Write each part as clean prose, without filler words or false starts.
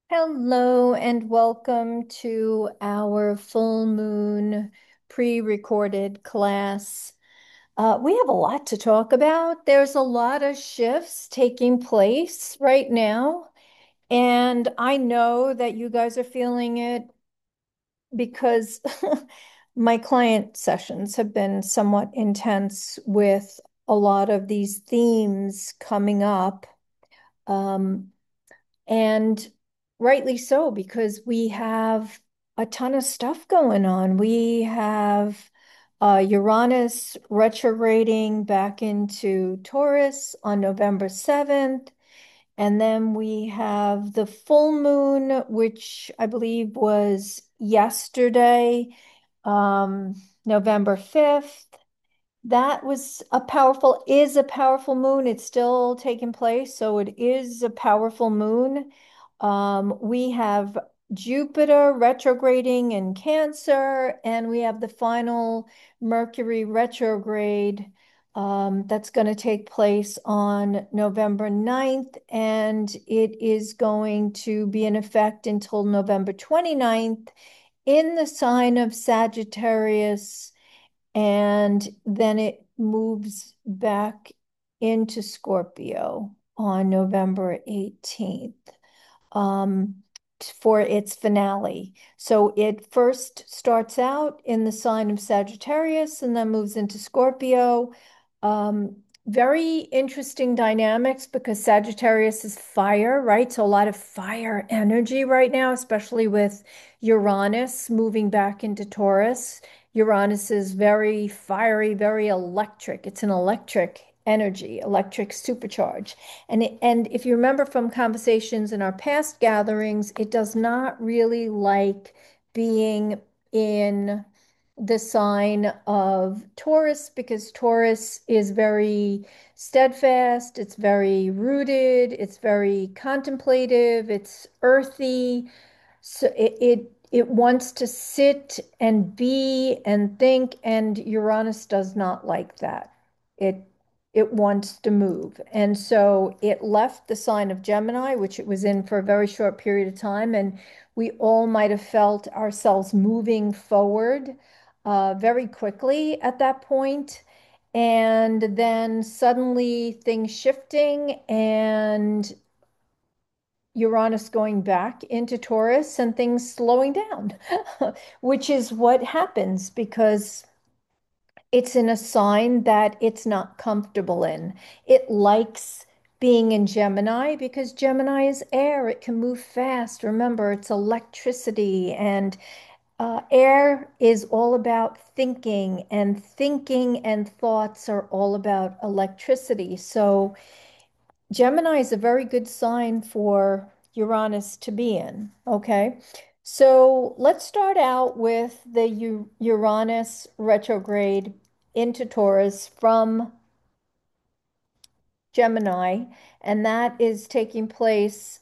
Hello and welcome to our full moon pre-recorded class. We have a lot to talk about. There's a lot of shifts taking place right now, and I know that you guys are feeling it because my client sessions have been somewhat intense with a lot of these themes coming up. Um, and rightly so, because we have a ton of stuff going on. We have Uranus retrograding back into Taurus on November 7th. And then we have the full moon, which I believe was yesterday, November 5th. That is a powerful moon. It's still taking place, so it is a powerful moon. We have Jupiter retrograding in Cancer, and we have the final Mercury retrograde that's going to take place on November 9th, and it is going to be in effect until November 29th in the sign of Sagittarius, and then it moves back into Scorpio on November 18th um, for its finale. So it first starts out in the sign of Sagittarius and then moves into Scorpio. Um, Very interesting dynamics because Sagittarius is fire, right? So a lot of fire energy right now, especially with Uranus moving back into Taurus. Uranus is very fiery, very electric. It's an electric energy, electric supercharge. And if you remember from conversations in our past gatherings, it does not really like being in the sign of Taurus because Taurus is very steadfast, it's very rooted, it's very contemplative, it's earthy. So it wants to sit and be and think, and Uranus does not like that. It it wants to move. And so it left the sign of Gemini, which it was in for a very short period of time, and we all might have felt ourselves moving forward very quickly at that point. And then suddenly things shifting and Uranus going back into Taurus and things slowing down, which is what happens because it's in a sign that it's not comfortable in. It likes being in Gemini because Gemini is air. It can move fast. Remember, it's electricity, and air is all about thinking and thoughts are all about electricity. So Gemini is a very good sign for Uranus to be in. Okay. So let's start out with the Uranus retrograde into Taurus from Gemini, and that is taking place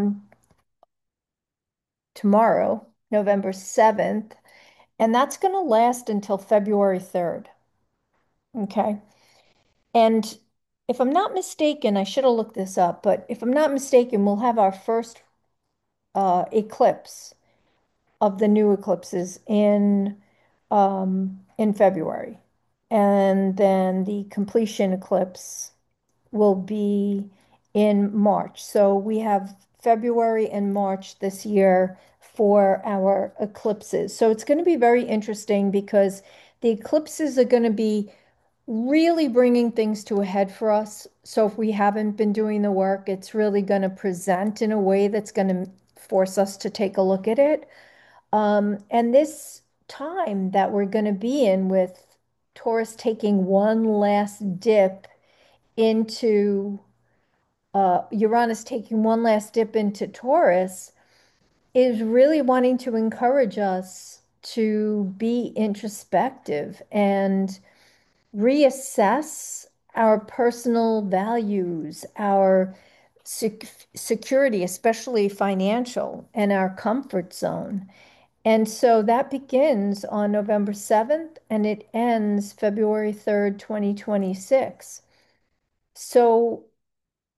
tomorrow, November 7th, and that's going to last until February 3rd. Okay. And if I'm not mistaken, I should have looked this up, but if I'm not mistaken, we'll have our first eclipse of the new eclipses in February. And then the completion eclipse will be in March. So we have February and March this year for our eclipses. So it's going to be very interesting because the eclipses are going to be really bringing things to a head for us. So if we haven't been doing the work, it's really going to present in a way that's going to force us to take a look at it. And this time that we're going to be in with Taurus taking one last dip into Uranus taking one last dip into Taurus is really wanting to encourage us to be introspective and reassess our personal values, our security, especially financial, and our comfort zone. And so that begins on November 7th and it ends February 3rd, 2026. So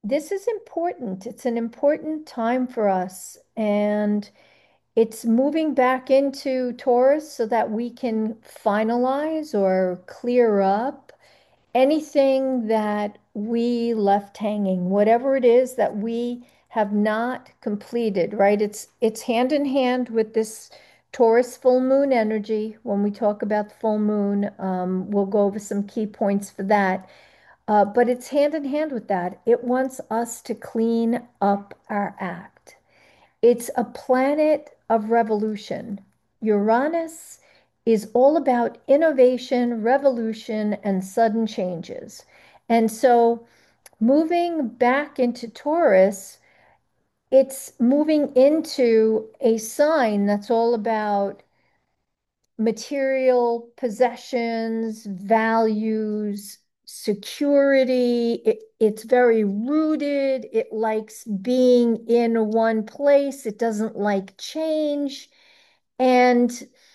this is important. It's an important time for us. And it's moving back into Taurus so that we can finalize or clear up anything that we left hanging, whatever it is that we have not completed, right? It's hand in hand with this Taurus full moon energy. When we talk about the full moon, we'll go over some key points for that. But it's hand in hand with that. It wants us to clean up our act. It's a planet of revolution. Uranus is all about innovation, revolution, and sudden changes. And so moving back into Taurus, it's moving into a sign that's all about material possessions, values, security. It's very rooted. It likes being in one place. It doesn't like change. And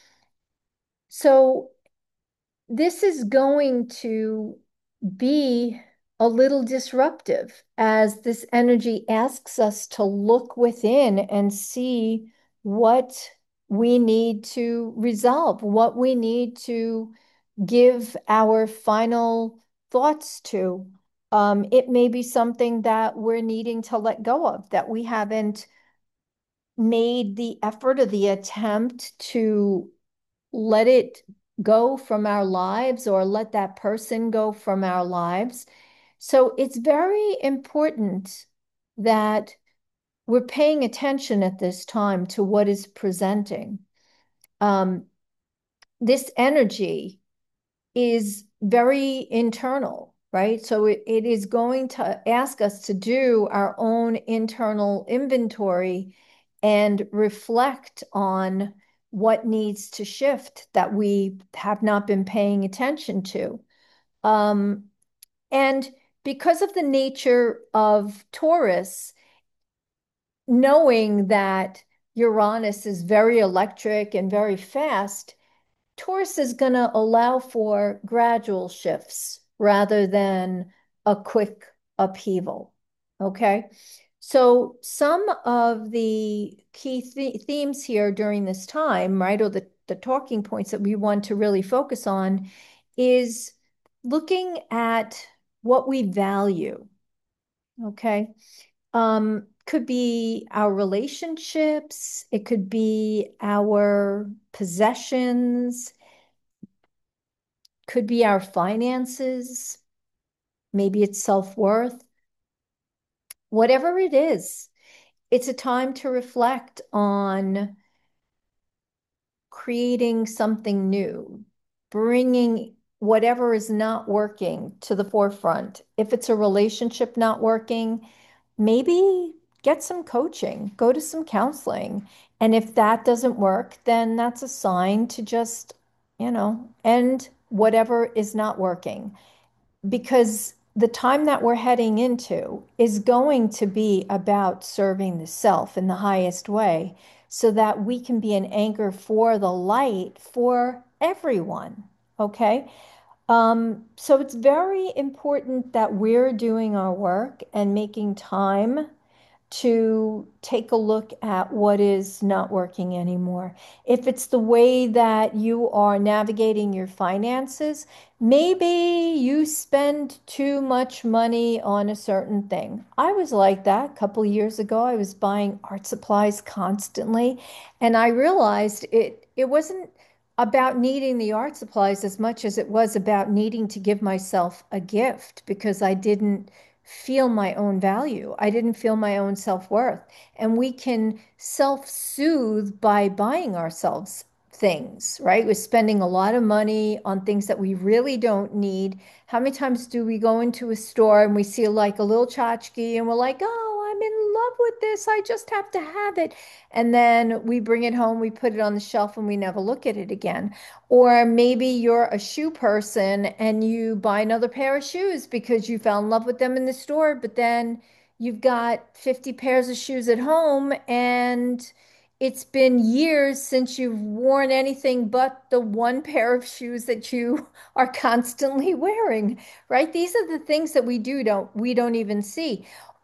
so this is going to be a little disruptive as this energy asks us to look within and see what we need to resolve, what we need to give our final thoughts to. It may be something that we're needing to let go of, that we haven't made the effort or the attempt to let it go from our lives or let that person go from our lives. So it's very important that we're paying attention at this time to what is presenting. Um, this energy is very internal, right? So it is going to ask us to do our own internal inventory and reflect on what needs to shift that we have not been paying attention to. Um, and because of the nature of Taurus, knowing that Uranus is very electric and very fast, Taurus is going to allow for gradual shifts rather than a quick upheaval. Okay. So, some of the key themes here during this time, right, or the talking points that we want to really focus on is looking at what we value. Okay. Could be our relationships, it could be our possessions, could be our finances, maybe it's self-worth. Whatever it is, it's a time to reflect on creating something new, bringing whatever is not working to the forefront. If it's a relationship not working, maybe get some coaching, go to some counseling. And if that doesn't work, then that's a sign to just, end whatever is not working. Because the time that we're heading into is going to be about serving the self in the highest way so that we can be an anchor for the light for everyone. Okay. So it's very important that we're doing our work and making time to take a look at what is not working anymore. If it's the way that you are navigating your finances, maybe you spend too much money on a certain thing. I was like that a couple of years ago. I was buying art supplies constantly, and I realized it wasn't about needing the art supplies as much as it was about needing to give myself a gift because I didn't feel my own value. I didn't feel my own self-worth. And we can self-soothe by buying ourselves things, right? We're spending a lot of money on things that we really don't need. How many times do we go into a store and we see like a little tchotchke and we're like, oh, I'm in love with this. I just have to have it. And then we bring it home, we put it on the shelf, and we never look at it again. Or maybe you're a shoe person and you buy another pair of shoes because you fell in love with them in the store, but then you've got 50 pairs of shoes at home and it's been years since you've worn anything but the one pair of shoes that you are constantly wearing, right? These are the things that we don't even see.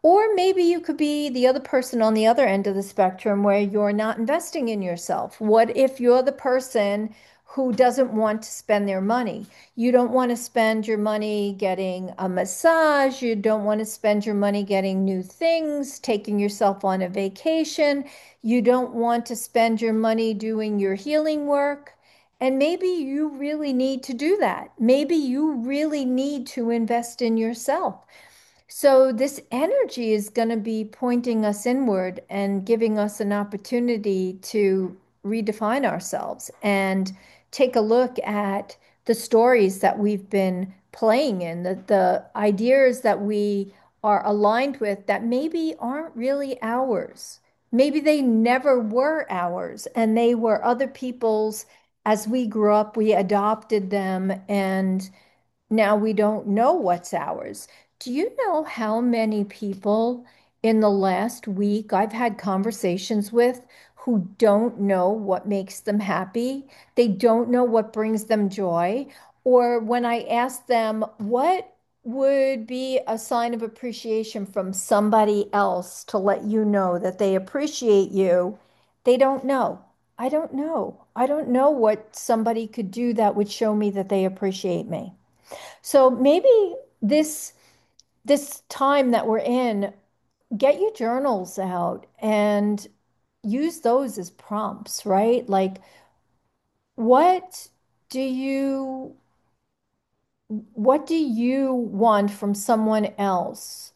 Or maybe you could be the other person on the other end of the spectrum where you're not investing in yourself. What if you're the person who doesn't want to spend their money? You don't want to spend your money getting a massage. You don't want to spend your money getting new things, taking yourself on a vacation. You don't want to spend your money doing your healing work. And maybe you really need to do that. Maybe you really need to invest in yourself. So this energy is going to be pointing us inward and giving us an opportunity to redefine ourselves and take a look at the stories that we've been playing in, the ideas that we are aligned with that maybe aren't really ours. Maybe they never were ours and they were other people's. As we grew up, we adopted them and now we don't know what's ours. Do you know how many people in the last week I've had conversations with who don't know what makes them happy? They don't know what brings them joy. Or when I ask them, what would be a sign of appreciation from somebody else to let you know that they appreciate you? They don't know. I don't know. I don't know what somebody could do that would show me that they appreciate me. So maybe this time that we're in, get your journals out and use those as prompts, right? Like what do you what do you want from someone else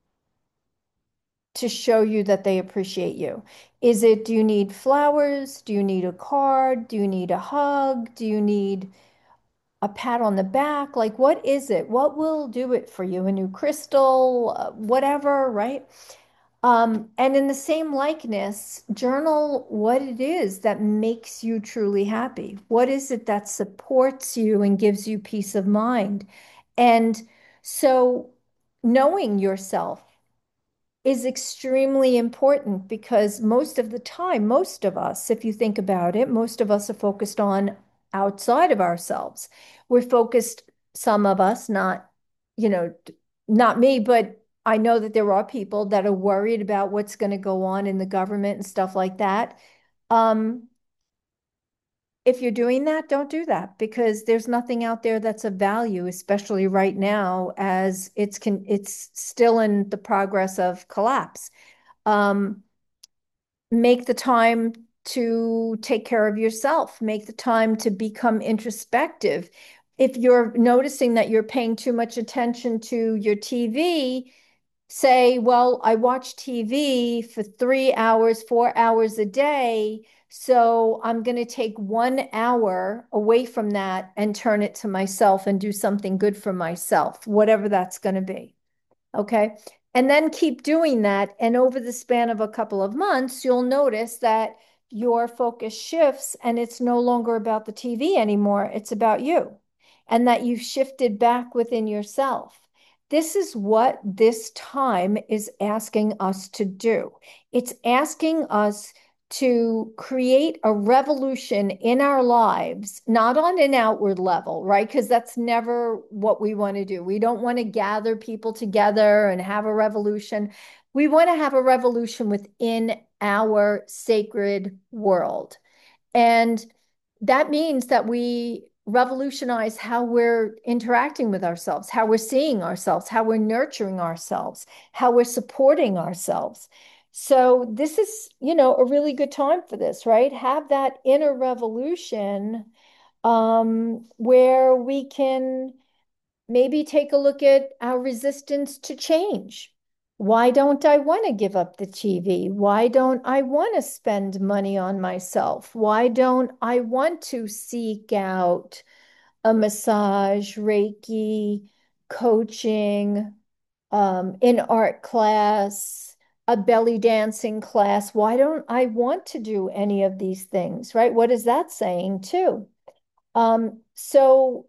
to show you that they appreciate you? Is it, do you need flowers? Do you need a card? Do you need a hug? Do you need a pat on the back? Like, what is it? What will do it for you? A new crystal, whatever, right? And in the same likeness, journal what it is that makes you truly happy. What is it that supports you and gives you peace of mind? And so, knowing yourself is extremely important because most of the time, most of us, if you think about it, most of us are focused on outside of ourselves. We're focused, some of us, not, you know, not me, but I know that there are people that are worried about what's going to go on in the government and stuff like that. Um, if you're doing that, don't do that because there's nothing out there that's of value, especially right now as it's still in the progress of collapse. Um, make the time to take care of yourself, make the time to become introspective. If you're noticing that you're paying too much attention to your TV, say, well, I watch TV for 3 hours, 4 hours a day. So I'm going to take 1 hour away from that and turn it to myself and do something good for myself, whatever that's going to be. Okay. And then keep doing that. And over the span of a couple of months, you'll notice that your focus shifts and it's no longer about the TV anymore. It's about you and that you've shifted back within yourself. This is what this time is asking us to do. It's asking us to create a revolution in our lives, not on an outward level, right? Because that's never what we want to do. We don't want to gather people together and have a revolution. We want to have a revolution within our sacred world. And that means that we revolutionize how we're interacting with ourselves, how we're seeing ourselves, how we're nurturing ourselves, how we're supporting ourselves. So this is, a really good time for this, right? Have that inner revolution where we can maybe take a look at our resistance to change. Why don't I want to give up the TV? Why don't I want to spend money on myself? Why don't I want to seek out a massage, Reiki, coaching, an art class, a belly dancing class? Why don't I want to do any of these things, right? What is that saying too? So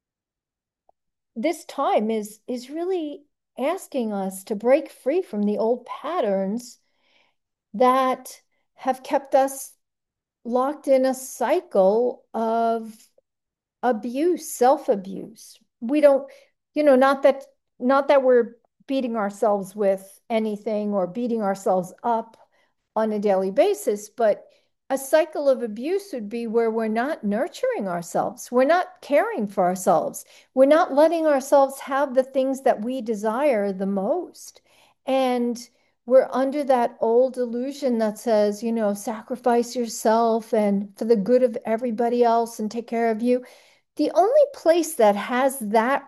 this time is really asking us to break free from the old patterns that have kept us locked in a cycle of abuse, self-abuse. We don't, not that we're beating ourselves with anything or beating ourselves up on a daily basis, but a cycle of abuse would be where we're not nurturing ourselves. We're not caring for ourselves. We're not letting ourselves have the things that we desire the most. And we're under that old illusion that says, sacrifice yourself and for the good of everybody else and take care of you. The only place that has that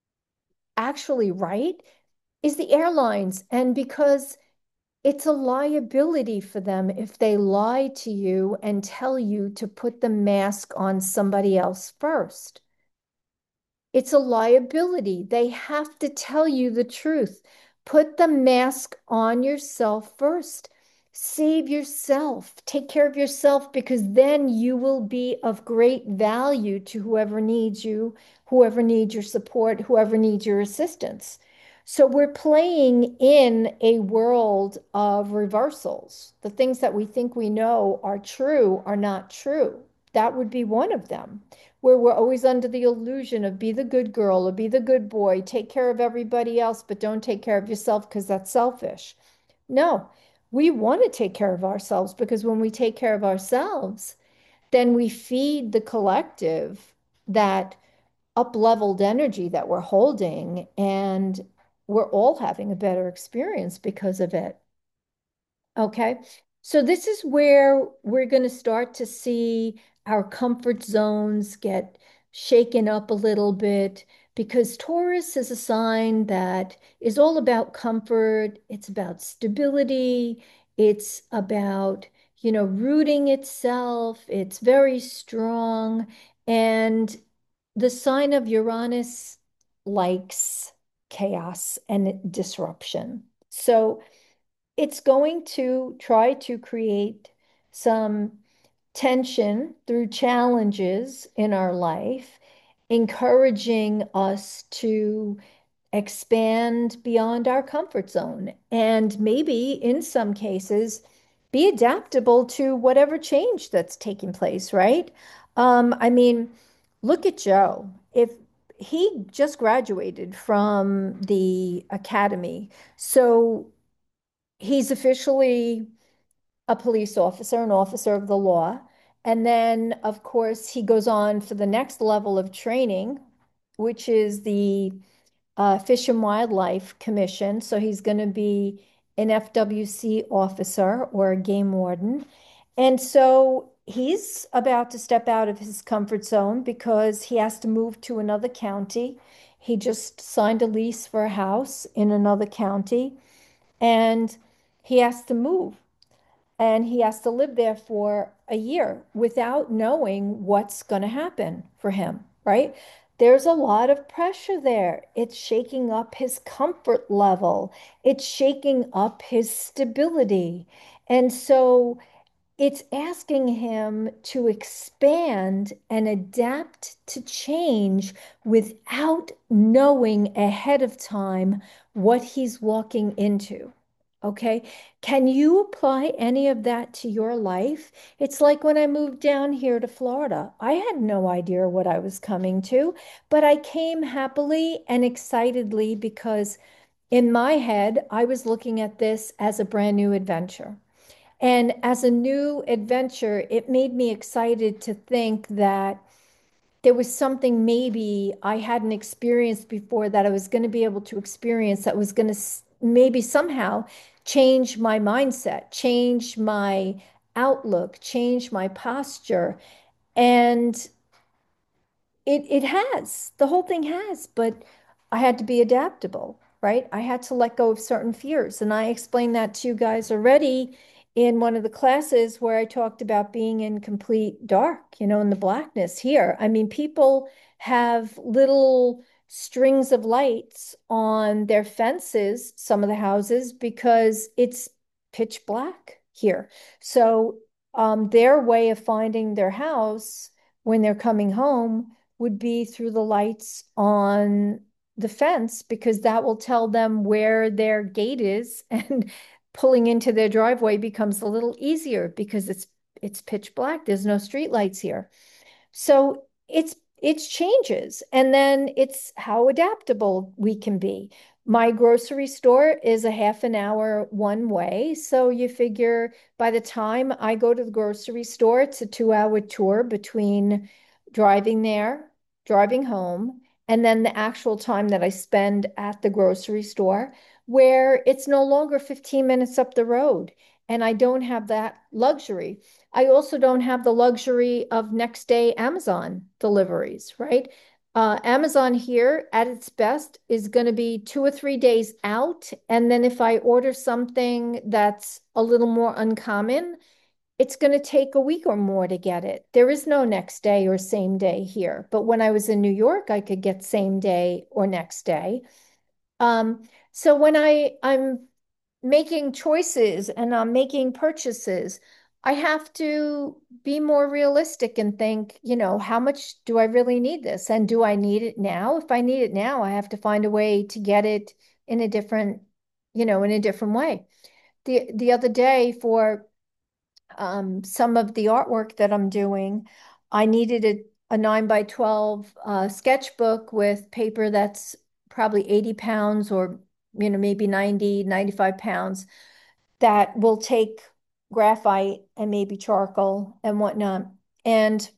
actually right is the airlines. And because it's a liability for them if they lie to you and tell you to put the mask on somebody else first. It's a liability. They have to tell you the truth. Put the mask on yourself first. Save yourself. Take care of yourself because then you will be of great value to whoever needs you, whoever needs your support, whoever needs your assistance. So we're playing in a world of reversals. The things that we think we know are true are not true. That would be one of them where we're always under the illusion of be the good girl or be the good boy, take care of everybody else, but don't take care of yourself because that's selfish. No, we want to take care of ourselves because when we take care of ourselves, then we feed the collective that up-leveled energy that we're holding, and we're all having a better experience because of it. Okay. So this is where we're going to start to see our comfort zones get shaken up a little bit because Taurus is a sign that is all about comfort. It's about stability. It's about, rooting itself. It's very strong. And the sign of Uranus likes chaos and disruption. So it's going to try to create some tension through challenges in our life, encouraging us to expand beyond our comfort zone and maybe in some cases be adaptable to whatever change that's taking place, right? I mean, look at Joe. If he just graduated from the academy, so he's officially a police officer, an officer of the law. And then, of course, he goes on for the next level of training, which is the Fish and Wildlife Commission. So he's going to be an FWC officer or a game warden. And so he's about to step out of his comfort zone because he has to move to another county. He just signed a lease for a house in another county and he has to move and he has to live there for a year without knowing what's going to happen for him, right? There's a lot of pressure there. It's shaking up his comfort level, it's shaking up his stability. And so it's asking him to expand and adapt to change without knowing ahead of time what he's walking into. Okay. Can you apply any of that to your life? It's like when I moved down here to Florida, I had no idea what I was coming to, but I came happily and excitedly because in my head, I was looking at this as a brand new adventure. And as a new adventure, it made me excited to think that there was something maybe I hadn't experienced before that I was going to be able to experience that was going to maybe somehow change my mindset, change my outlook, change my posture. And it has. The whole thing has, but I had to be adaptable, right? I had to let go of certain fears. And I explained that to you guys already in one of the classes where I talked about being in complete dark, in the blackness here. I mean, people have little strings of lights on their fences, some of the houses, because it's pitch black here. So their way of finding their house when they're coming home would be through the lights on the fence because that will tell them where their gate is and pulling into their driveway becomes a little easier because it's pitch black. There's no street lights here. So it's changes and then it's how adaptable we can be. My grocery store is a half an hour one way. So you figure by the time I go to the grocery store, it's a 2 hour tour between driving there, driving home, and then the actual time that I spend at the grocery store, where it's no longer 15 minutes up the road. And I don't have that luxury. I also don't have the luxury of next day Amazon deliveries, right? Amazon here at its best is going to be 2 or 3 days out. And then if I order something that's a little more uncommon, it's going to take a week or more to get it. There is no next day or same day here. But when I was in New York, I could get same day or next day. So when I'm making choices and I'm making purchases, I have to be more realistic and think, how much do I really need this? And do I need it now? If I need it now, I have to find a way to get it in a different, in a different way. The other day for some of the artwork that I'm doing, I needed a 9 by 12 sketchbook with paper that's probably 80 pounds or, maybe 90, 95 pounds that will take graphite and maybe charcoal and whatnot. And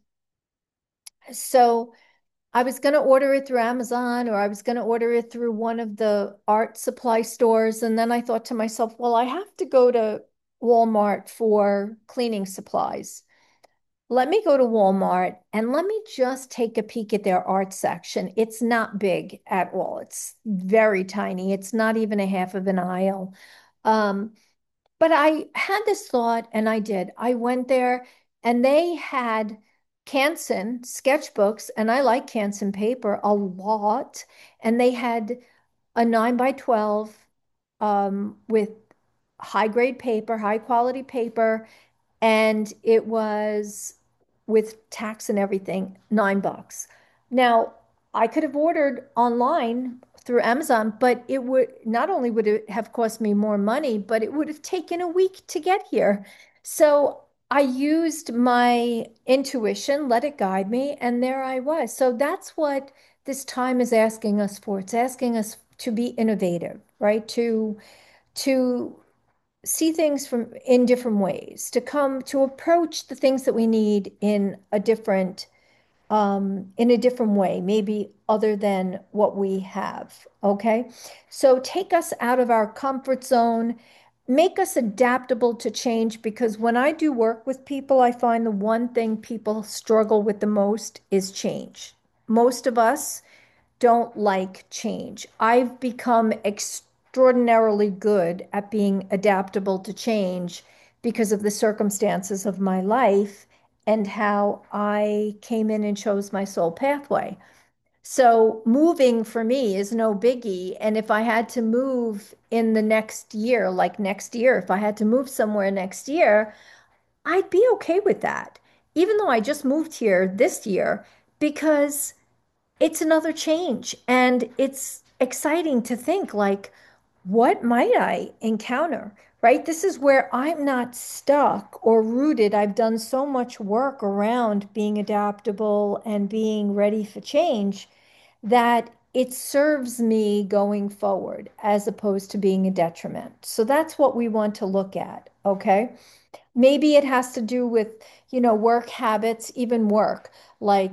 so I was going to order it through Amazon or I was going to order it through one of the art supply stores. And then I thought to myself, well, I have to go to Walmart for cleaning supplies. Let me go to Walmart and let me just take a peek at their art section. It's not big at all. It's very tiny. It's not even a half of an aisle. Um, but I had this thought and I did. I went there and they had Canson sketchbooks, and I like Canson paper a lot. And they had a 9 by 12 with high grade paper, high quality paper, and it was with tax and everything, $9. Now, I could have ordered online through Amazon, but it would not only would it have cost me more money, but it would have taken a week to get here. So I used my intuition, let it guide me, and there I was. So that's what this time is asking us for. It's asking us to be innovative, right? To see things from in different ways, to come to approach the things that we need in a different way, maybe other than what we have. Okay. So take us out of our comfort zone, make us adaptable to change, because when I do work with people, I find the one thing people struggle with the most is change. Most of us don't like change. I've become extraordinarily good at being adaptable to change because of the circumstances of my life and how I came in and chose my soul pathway. So moving for me is no biggie. And if I had to move in the next year, like next year, if I had to move somewhere next year, I'd be okay with that. Even though I just moved here this year, because it's another change and it's exciting to think like, what might I encounter, right? This is where I'm not stuck or rooted. I've done so much work around being adaptable and being ready for change that it serves me going forward as opposed to being a detriment. So that's what we want to look at, okay? Maybe it has to do with, work habits, even work, like,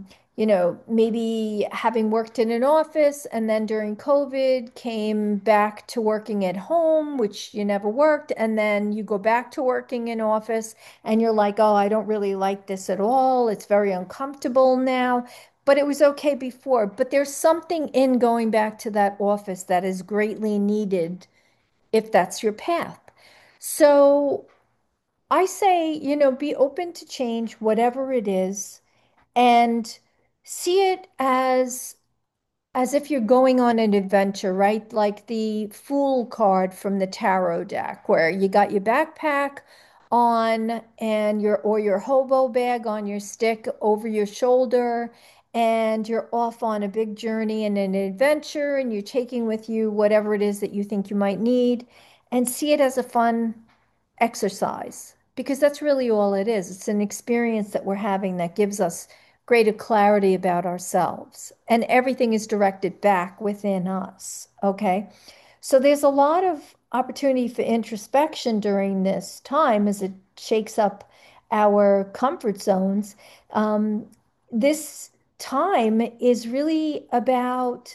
maybe having worked in an office and then during COVID came back to working at home, which you never worked. And then you go back to working in office and you're like, oh, I don't really like this at all. It's very uncomfortable now. But it was okay before. But there's something in going back to that office that is greatly needed if that's your path. So I say, be open to change, whatever it is, and see it as if you're going on an adventure, right? Like the Fool card from the tarot deck, where you got your backpack on and your hobo bag on your stick over your shoulder, and you're off on a big journey and an adventure, and you're taking with you whatever it is that you think you might need, and see it as a fun exercise because that's really all it is. It's an experience that we're having that gives us greater clarity about ourselves. And everything is directed back within us. Okay. So there's a lot of opportunity for introspection during this time as it shakes up our comfort zones. Um, this time is really about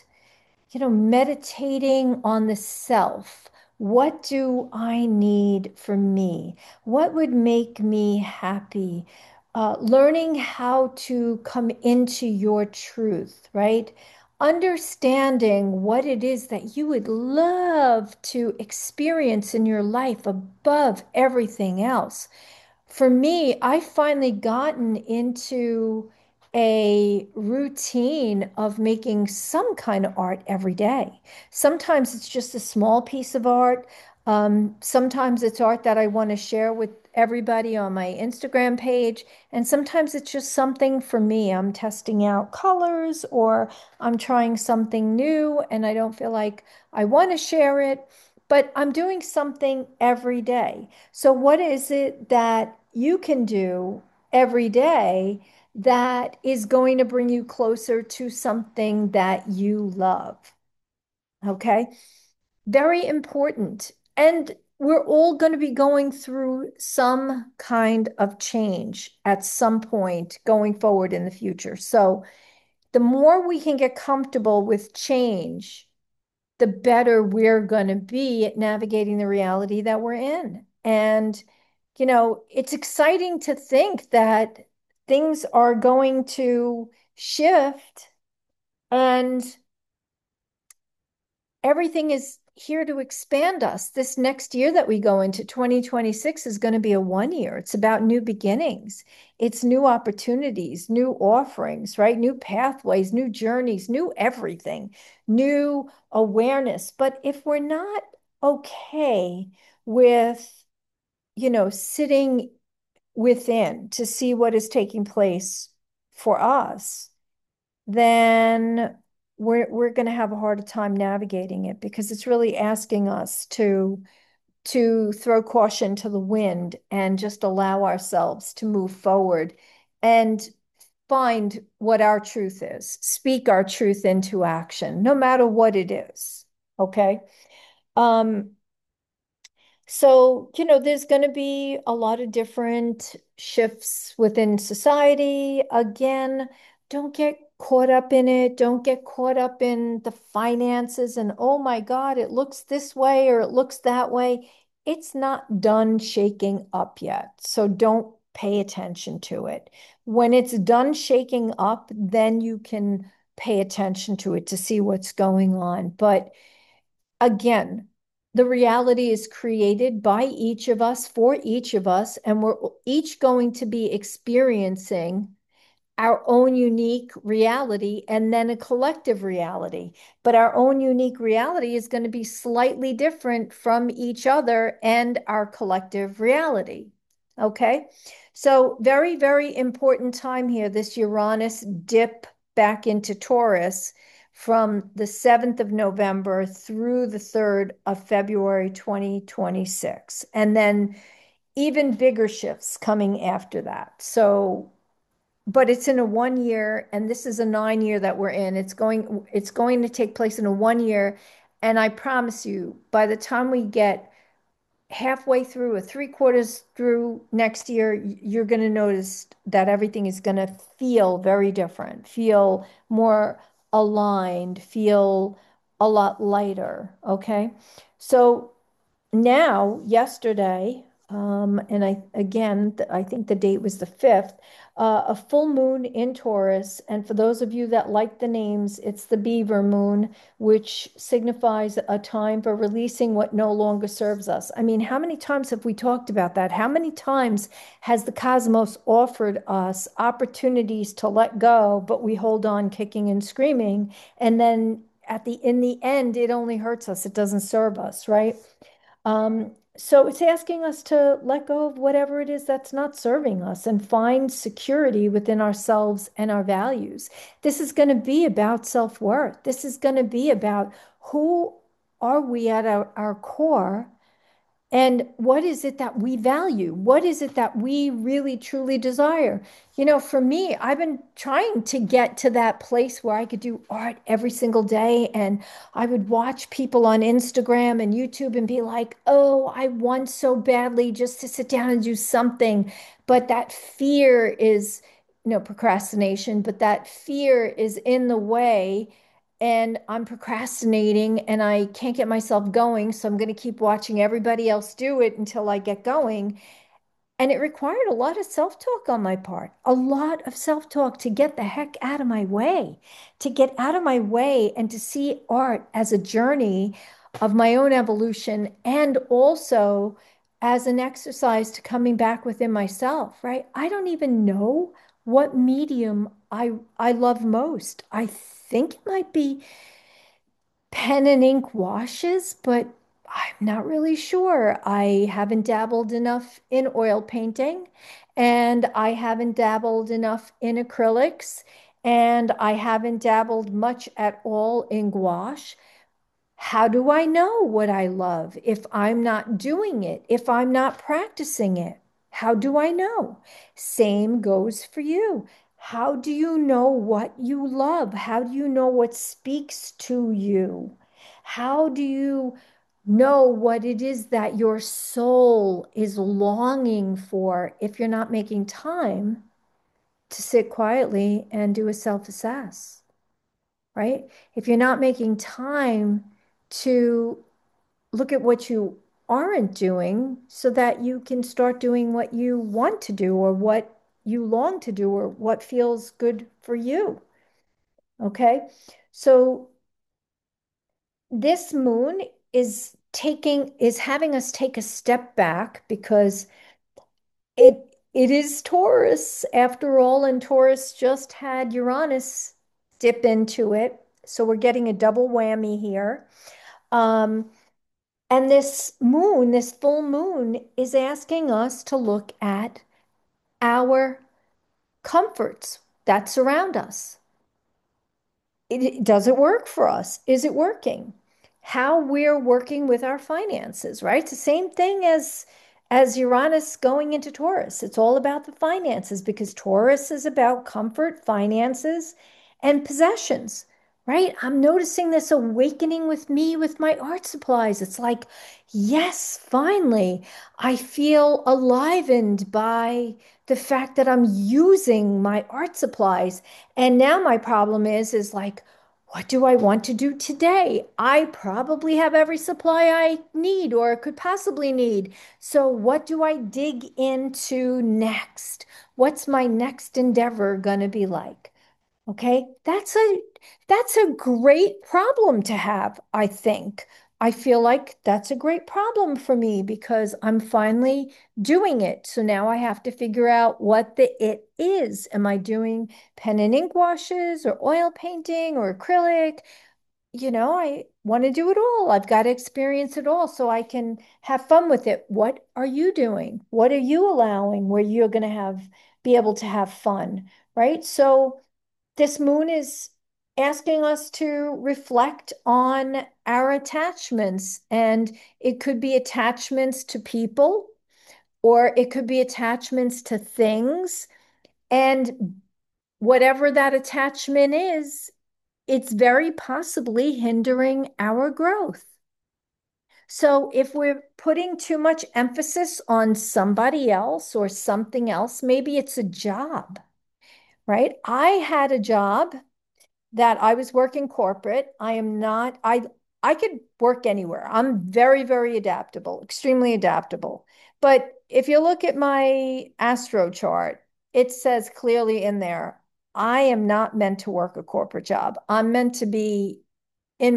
meditating on the self. What do I need for me? What would make me happy? Learning how to come into your truth, right? Understanding what it is that you would love to experience in your life above everything else. For me, I finally gotten into a routine of making some kind of art every day. Sometimes it's just a small piece of art. Sometimes it's art that I want to share with everybody on my Instagram page. And sometimes it's just something for me. I'm testing out colors or I'm trying something new and I don't feel like I want to share it, but I'm doing something every day. So, what is it that you can do every day that is going to bring you closer to something that you love? Okay. Very important. And we're all going to be going through some kind of change at some point going forward in the future. So, the more we can get comfortable with change, the better we're going to be at navigating the reality that we're in. And, it's exciting to think that things are going to shift and everything is here to expand us. This next year that we go into, 2026, is going to be a 1 year. It's about new beginnings. It's new opportunities, new offerings, right? New pathways, new journeys, new everything, new awareness. But if we're not okay with, sitting within to see what is taking place for us, then we're going to have a harder time navigating it because it's really asking us to throw caution to the wind and just allow ourselves to move forward and find what our truth is, speak our truth into action, no matter what it is. Okay. Um, so, there's going to be a lot of different shifts within society. Again, don't get caught up in it. Don't get caught up in the finances and, oh my God, it looks this way or it looks that way. It's not done shaking up yet. So don't pay attention to it. When it's done shaking up, then you can pay attention to it to see what's going on. But again, the reality is created by each of us for each of us, and we're each going to be experiencing our own unique reality and then a collective reality. But our own unique reality is going to be slightly different from each other and our collective reality. Okay. So, very, very important time here. This Uranus dip back into Taurus from the 7th of November through the 3rd of February 2026. And then even bigger shifts coming after that. So, but it's in a 1 year, and this is a 9 year that we're in. It's going to take place in a 1 year. And I promise you, by the time we get halfway through or three-quarters through next year, you're going to notice that everything is going to feel very different, feel more aligned, feel a lot lighter. Okay. So now, yesterday, and I think the date was the 5th, a full moon in Taurus. And for those of you that like the names, it's the beaver moon, which signifies a time for releasing what no longer serves us. I mean, how many times have we talked about that? How many times has the cosmos offered us opportunities to let go, but we hold on kicking and screaming? And then in the end, it only hurts us. It doesn't serve us, right? So it's asking us to let go of whatever it is that's not serving us and find security within ourselves and our values. This is going to be about self-worth. This is going to be about who are we at our core And what is it that we value? What is it that we really truly desire? For me, I've been trying to get to that place where I could do art every single day. And I would watch people on Instagram and YouTube and be like, oh, I want so badly just to sit down and do something. But that fear is, procrastination, but that fear is in the way and I'm procrastinating and I can't get myself going. So I'm going to keep watching everybody else do it until I get going. And it required a lot of self-talk on my part, a lot of self-talk to get the heck out of my way, to get out of my way and to see art as a journey of my own evolution and also as an exercise to coming back within myself, right? I don't even know what medium I love most. I think it might be pen and ink washes, but I'm not really sure. I haven't dabbled enough in oil painting, and I haven't dabbled enough in acrylics, and I haven't dabbled much at all in gouache. How do I know what I love if I'm not doing it, if I'm not practicing it? How do I know? Same goes for you. How do you know what you love? How do you know what speaks to you? How do you know what it is that your soul is longing for if you're not making time to sit quietly and do a self-assess, right? If you're not making time to look at what you aren't doing so that you can start doing what you want to do or what you long to do or what feels good for you. Okay. So this moon is having us take a step back because it is Taurus after all, and Taurus just had Uranus dip into it. So we're getting a double whammy here. Um, And this moon, this full moon, is asking us to look at our comforts that surround us. Does it work for us? Is it working? How we're working with our finances, right? It's the same thing as Uranus going into Taurus. It's all about the finances because Taurus is about comfort, finances, and possessions, right? I'm noticing this awakening with me with my art supplies. It's like, yes, finally, I feel alivened by the fact that I'm using my art supplies. And now my problem is like, what do I want to do today? I probably have every supply I need or could possibly need. So what do I dig into next? What's my next endeavor going to be like? Okay, that's a great problem to have, I think. I feel like that's a great problem for me because I'm finally doing it. So now I have to figure out what the it is. Am I doing pen and ink washes or oil painting or acrylic? I want to do it all. I've got to experience it all so I can have fun with it. What are you doing? What are you allowing where you're going to be able to have fun, right? So this moon is asking us to reflect on our attachments, and it could be attachments to people, or it could be attachments to things. And whatever that attachment is, it's very possibly hindering our growth. So if we're putting too much emphasis on somebody else or something else, maybe it's a job, right? I had a job that I was working corporate. I am not, I could work anywhere. I'm very, very adaptable, extremely adaptable. But if you look at my astro chart, it says clearly in there, I am not meant to work a corporate job. I'm meant to be in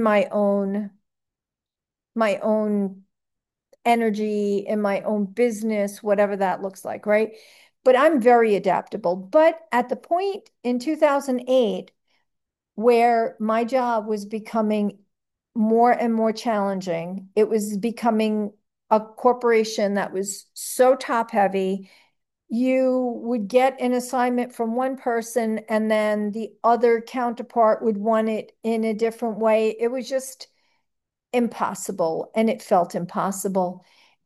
my own energy, in my own business, whatever that looks like, right? But I'm very adaptable. But at the point in 2008 where my job was becoming more and more challenging. It was becoming a corporation that was so top heavy. You would get an assignment from one person, and then the other counterpart would want it in a different way. It was just impossible, and it felt impossible.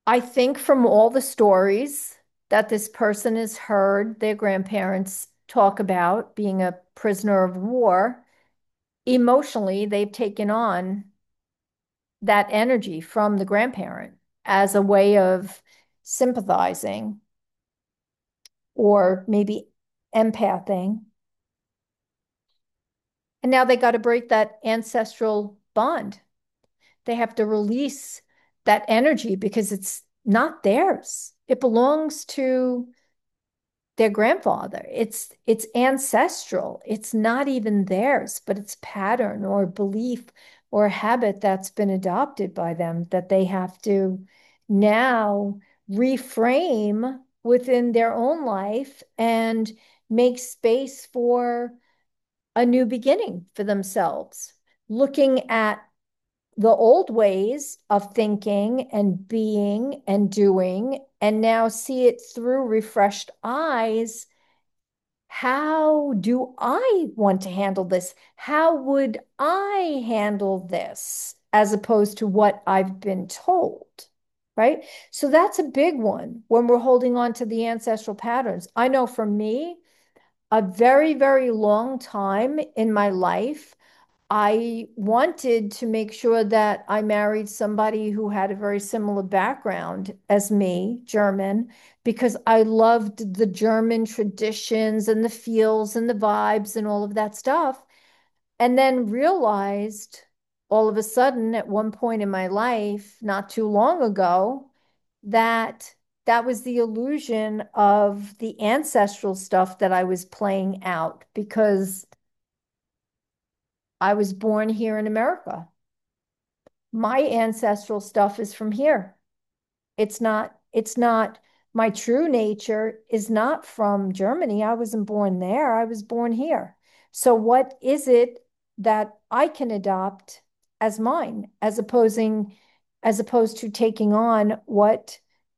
I think from all the stories that this person has heard their grandparents talk about being a prisoner of war, emotionally, they've taken on that energy from the grandparent as a way of sympathizing or maybe empathing. And now they got to break that ancestral bond. They have to release that energy because it's not theirs. It belongs to their grandfather. It's ancestral. It's not even theirs, but it's pattern or belief or habit that's been adopted by them that they have to now reframe within their own life and make space for a new beginning for themselves, looking at the old ways of thinking and being and doing, and now see it through refreshed eyes. How do I want to handle this? How would I handle this as opposed to what I've been told? Right. So that's a big one when we're holding on to the ancestral patterns. I know for me, a very, very long time in my life, I wanted to make sure that I married somebody who had a very similar background as me, German, because I loved the German traditions and the feels and the vibes and all of that stuff. And then realized all of a sudden at one point in my life, not too long ago, that that was the illusion of the ancestral stuff that I was playing out because I was born here in America. My ancestral stuff is from here. It's not my true nature is not from Germany. I wasn't born there. I was born here. So what is it that I can adopt as mine as opposed to taking on what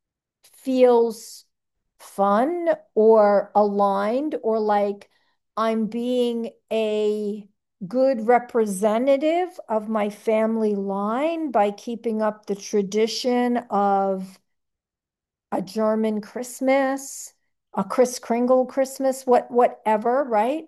feels fun or aligned or like I'm being a good representative of my family line by keeping up the tradition of a German Christmas, a Kris Kringle Christmas, whatever, right?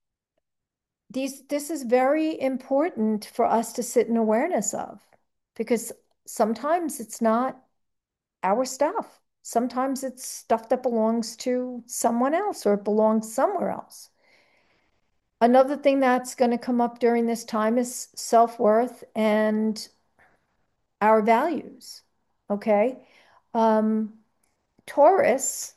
This is very important for us to sit in awareness of because sometimes it's not our stuff. Sometimes it's stuff that belongs to someone else or it belongs somewhere else. Another thing that's going to come up during this time is self-worth and our values. Okay. Um, Taurus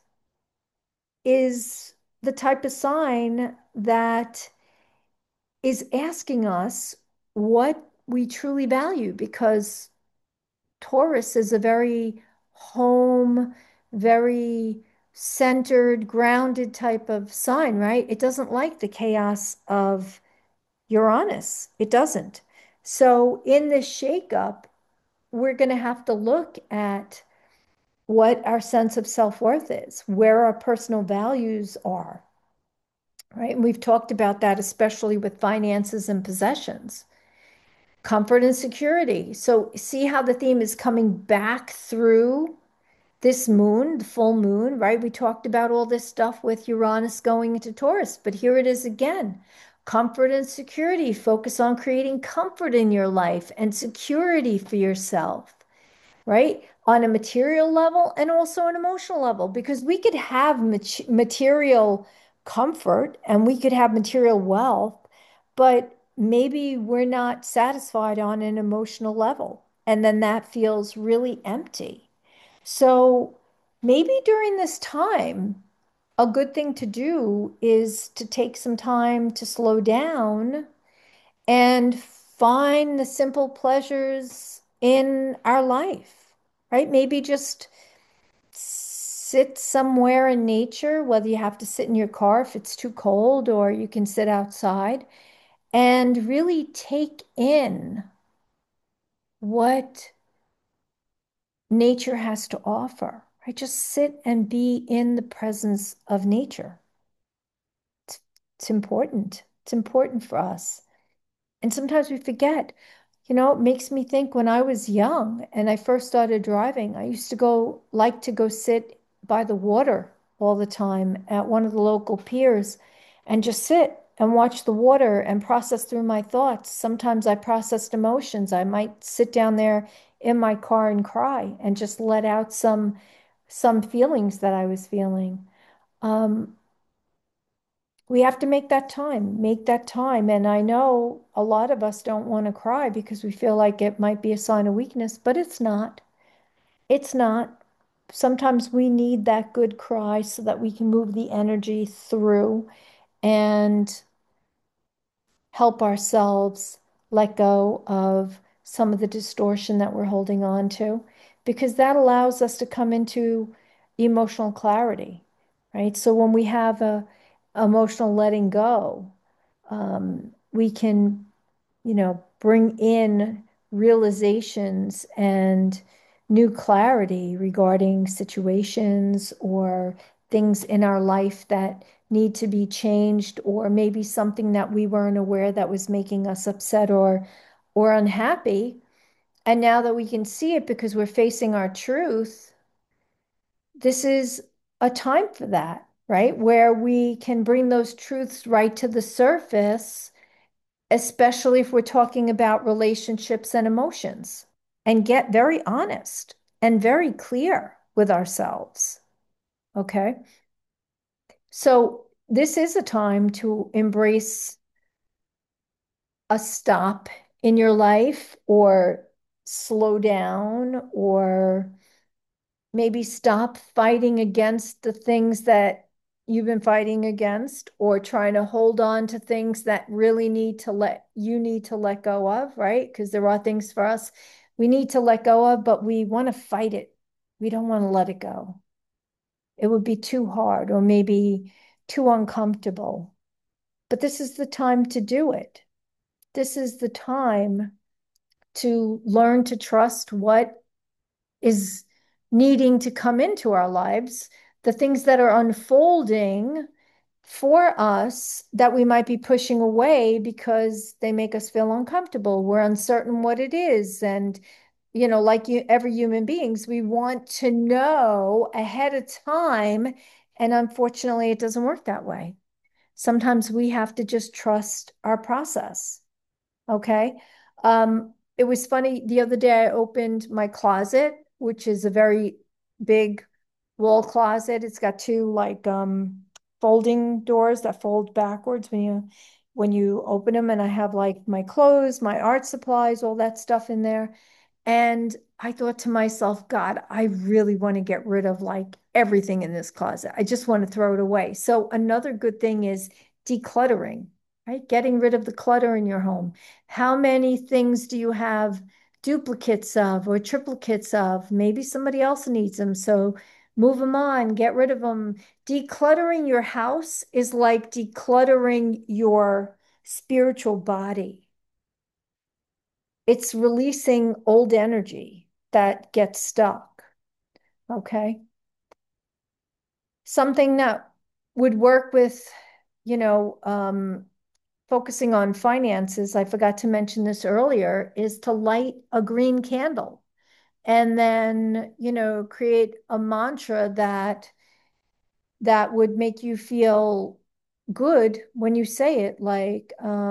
is the type of sign that is asking us what we truly value because Taurus is a very home, very centered, grounded type of sign, right? It doesn't like the chaos of Uranus. It doesn't. So in this shakeup, we're going to have to look at what our sense of self-worth is, where our personal values are, right? And we've talked about that, especially with finances and possessions, comfort and security. So see how the theme is coming back through this moon, the full moon, right? We talked about all this stuff with Uranus going into Taurus, but here it is again. Comfort and security. Focus on creating comfort in your life and security for yourself, right? On a material level and also an emotional level, because we could have material comfort and we could have material wealth, but maybe we're not satisfied on an emotional level. And then that feels really empty. So maybe during this time, a good thing to do is to take some time to slow down and find the simple pleasures in our life, right? Maybe just sit somewhere in nature, whether you have to sit in your car if it's too cold, or you can sit outside and really take in what nature has to offer, right? Just sit and be in the presence of nature. It's, it's important. It's important for us. And sometimes we forget, It makes me think when I was young and I first started driving, I used to like to go sit by the water all the time at one of the local piers and just sit and watch the water and process through my thoughts. Sometimes I processed emotions. I might sit down there in my car and cry and just let out some feelings that I was feeling. Um, we have to make that time. And I know a lot of us don't want to cry because we feel like it might be a sign of weakness, but it's not. It's not. Sometimes we need that good cry so that we can move the energy through and help ourselves let go of some of the distortion that we're holding on to, because that allows us to come into emotional clarity, right? So when we have a emotional letting go, we can, bring in realizations and new clarity regarding situations or things in our life that need to be changed, or maybe something that we weren't aware that was making us upset or unhappy. And now that we can see it because we're facing our truth, this is a time for that, right? Where we can bring those truths right to the surface, especially if we're talking about relationships and emotions, and get very honest and very clear with ourselves. Okay. So, this is a time to embrace a stop in your life, or slow down, or maybe stop fighting against the things that you've been fighting against, or trying to hold on to things that really need to let go of, right? Because there are things for us we need to let go of, but we want to fight it. We don't want to let it go. It would be too hard or maybe too uncomfortable. But this is the time to do it. This is the time to learn to trust what is needing to come into our lives, the things that are unfolding for us that we might be pushing away because they make us feel uncomfortable. We're uncertain what it is. And, like every human beings, we want to know ahead of time. And unfortunately, it doesn't work that way. Sometimes we have to just trust our process. Okay. It was funny. The other day, I opened my closet, which is a very big wall closet. It's got two like folding doors that fold backwards when you open them. And I have like my clothes, my art supplies, all that stuff in there. And I thought to myself, God, I really want to get rid of like everything in this closet. I just want to throw it away. So another good thing is decluttering, right? Getting rid of the clutter in your home. How many things do you have duplicates of or triplicates of? Maybe somebody else needs them. So move them on, get rid of them. Decluttering your house is like decluttering your spiritual body. It's releasing old energy that gets stuck. Okay. Something that would work with, you know, um, focusing on finances, I forgot to mention this earlier, is to light a green candle and then, create a mantra that would make you feel good when you say it, like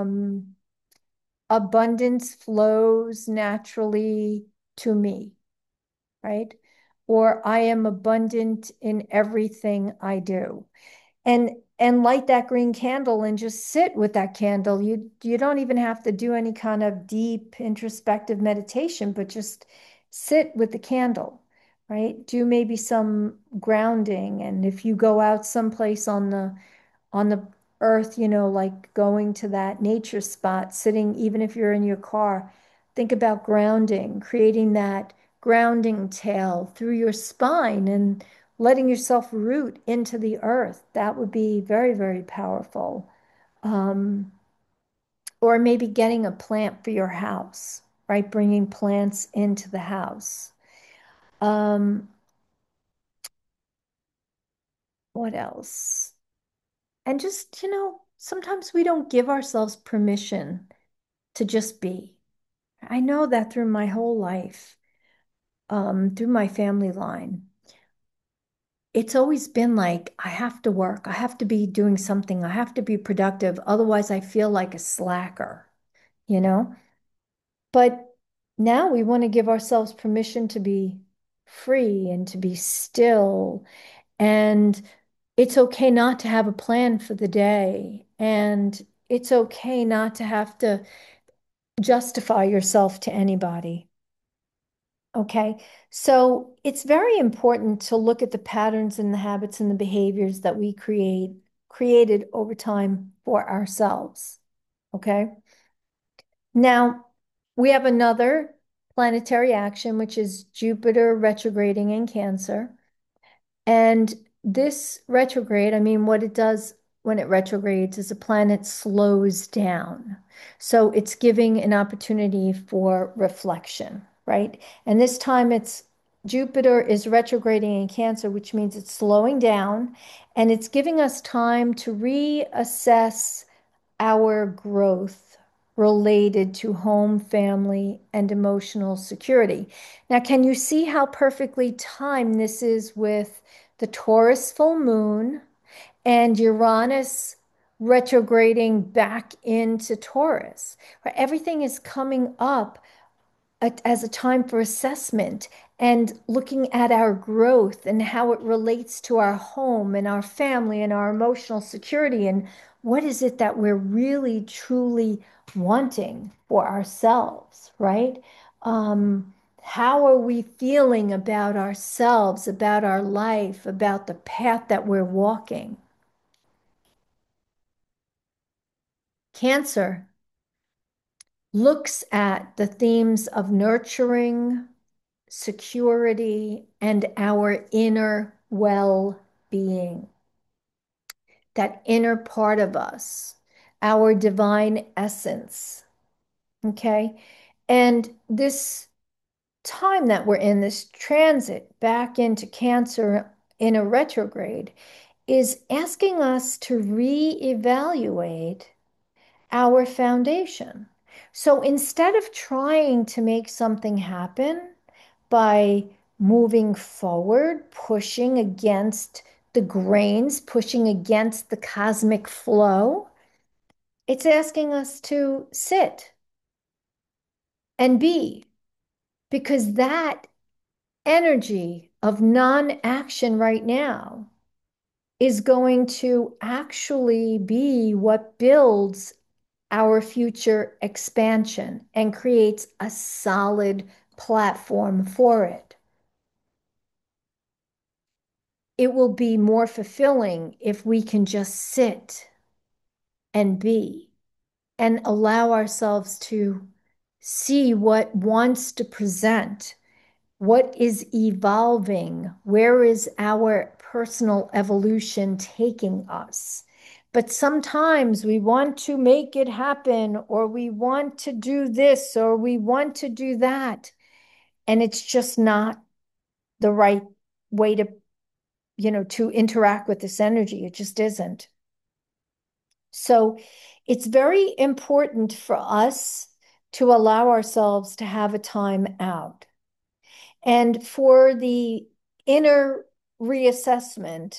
abundance flows naturally to me, right? Or I am abundant in everything I do. And light that green candle and just sit with that candle. You don't even have to do any kind of deep introspective meditation, but just sit with the candle, right? Do maybe some grounding. And if you go out someplace on the earth, like going to that nature spot, sitting, even if you're in your car, think about grounding, creating that grounding tail through your spine and letting yourself root into the earth. That would be very, very powerful. Um, or maybe getting a plant for your house, right? Bringing plants into the house. Um, what else? And just, sometimes we don't give ourselves permission to just be. I know that through my whole life, through my family line, it's always been like, I have to work, I have to be doing something, I have to be productive. Otherwise, I feel like a slacker, you know? But now we want to give ourselves permission to be free and to be still. And it's okay not to have a plan for the day. And it's okay not to have to justify yourself to anybody. Okay. So it's very important to look at the patterns and the habits and the behaviors that we created over time for ourselves. Okay. Now, we have another planetary action, which is Jupiter retrograding in Cancer. And this retrograde, I mean, what it does when it retrogrades is a planet slows down. So it's giving an opportunity for reflection, right? And this time it's Jupiter is retrograding in Cancer, which means it's slowing down and it's giving us time to reassess our growth related to home, family, and emotional security. Now, can you see how perfectly timed this is with the Taurus full moon and Uranus retrograding back into Taurus? Where everything is coming up as a time for assessment and looking at our growth and how it relates to our home and our family and our emotional security and what is it that we're really truly wanting for ourselves, right? How are we feeling about ourselves, about our life, about the path that we're walking? Cancer looks at the themes of nurturing, security, and our inner well being, that inner part of us, our divine essence. Okay. And this time that we're in, this transit back into Cancer in a retrograde, is asking us to reevaluate our foundation. So instead of trying to make something happen by moving forward, pushing against the grains, pushing against the cosmic flow, it's asking us to sit and be, because that energy of non-action right now is going to actually be what builds our future expansion and creates a solid platform for it. It will be more fulfilling if we can just sit and be and allow ourselves to see what wants to present, what is evolving, where is our personal evolution taking us. But sometimes we want to make it happen, or we want to do this, or we want to do that. And it's just not the right way to, to interact with this energy. It just isn't. So it's very important for us to allow ourselves to have a time out. And for the inner reassessment,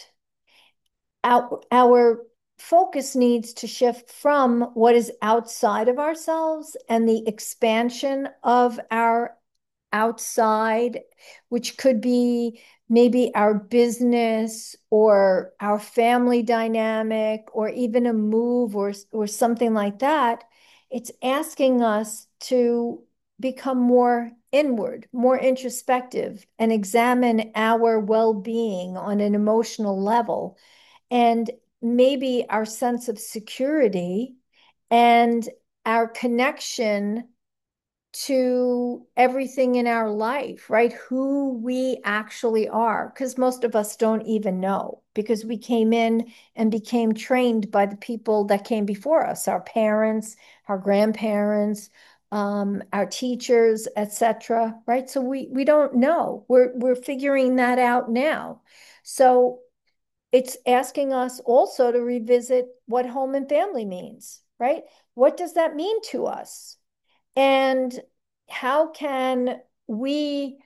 our focus needs to shift from what is outside of ourselves and the expansion of our outside, which could be maybe our business or our family dynamic or even a move or something like that. It's asking us to become more inward, more introspective, and examine our well-being on an emotional level and maybe our sense of security and our connection to everything in our life, right? Who we actually are, because most of us don't even know because we came in and became trained by the people that came before us, our parents, our grandparents, our teachers, etc. Right? So we don't know. We're figuring that out now. So it's asking us also to revisit what home and family means, right? What does that mean to us? And how can we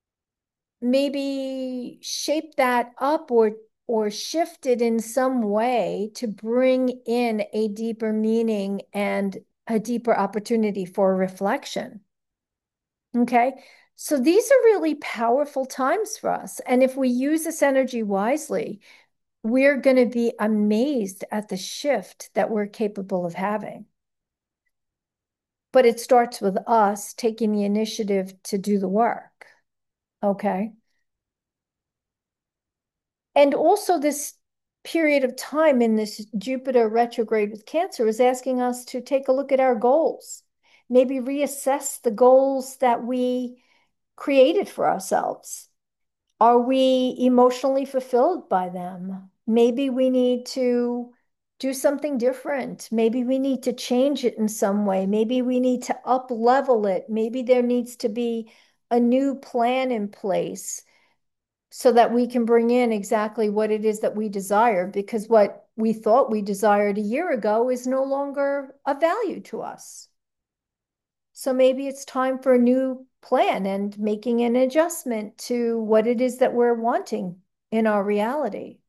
maybe shape that up or shift it in some way to bring in a deeper meaning and a deeper opportunity for reflection. Okay. So these are really powerful times for us. And if we use this energy wisely, we're going to be amazed at the shift that we're capable of having. But it starts with us taking the initiative to do the work. Okay. And also, this period of time in this Jupiter retrograde with Cancer is asking us to take a look at our goals, maybe reassess the goals that we created for ourselves. Are we emotionally fulfilled by them? Maybe we need to do something different. Maybe we need to change it in some way. Maybe we need to up level it. Maybe there needs to be a new plan in place so that we can bring in exactly what it is that we desire, because what we thought we desired a year ago is no longer of value to us. So maybe it's time for a new plan and making an adjustment to what it is that we're wanting in our reality.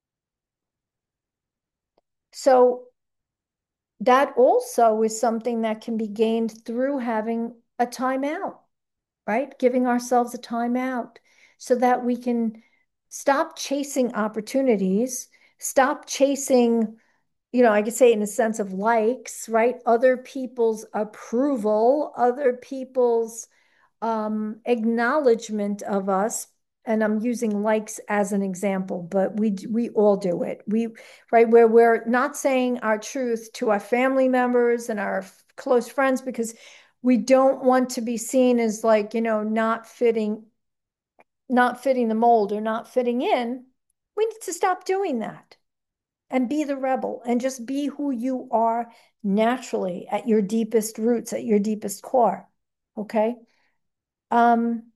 So that also is something that can be gained through having a timeout, right? Giving ourselves a timeout so that we can stop chasing opportunities, stop chasing, I could say in a sense of likes, right? Other people's approval, other people's acknowledgement of us. And I'm using likes as an example, but we all do it. We right where we're not saying our truth to our family members and our close friends because we don't want to be seen as like, not fitting the mold or not fitting in. We need to stop doing that and be the rebel and just be who you are naturally at your deepest roots, at your deepest core. Okay. Um,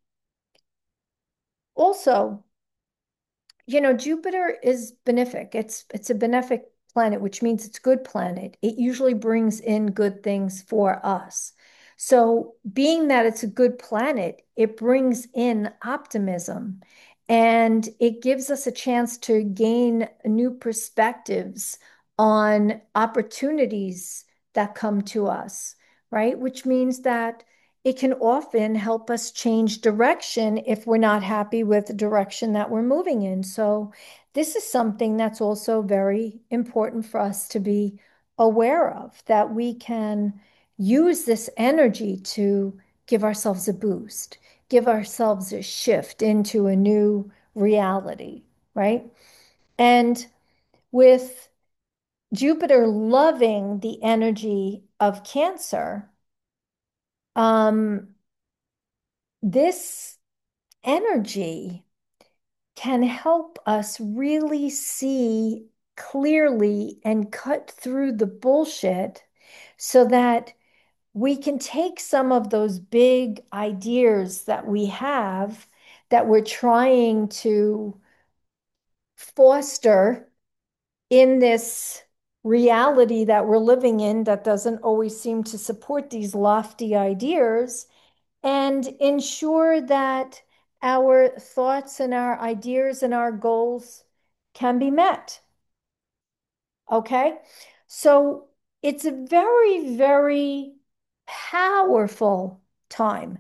Also, Jupiter is benefic. It's a benefic planet, which means it's a good planet. It usually brings in good things for us. So, being that it's a good planet, it brings in optimism and it gives us a chance to gain new perspectives on opportunities that come to us, right? Which means that it can often help us change direction if we're not happy with the direction that we're moving in. So, this is something that's also very important for us to be aware of, that we can use this energy to give ourselves a boost, give ourselves a shift into a new reality, right? And with Jupiter loving the energy of Cancer, um, this energy can help us really see clearly and cut through the bullshit so that we can take some of those big ideas that we have that we're trying to foster in this reality that we're living in that doesn't always seem to support these lofty ideas and ensure that our thoughts and our ideas and our goals can be met. Okay. So it's a very, very powerful time,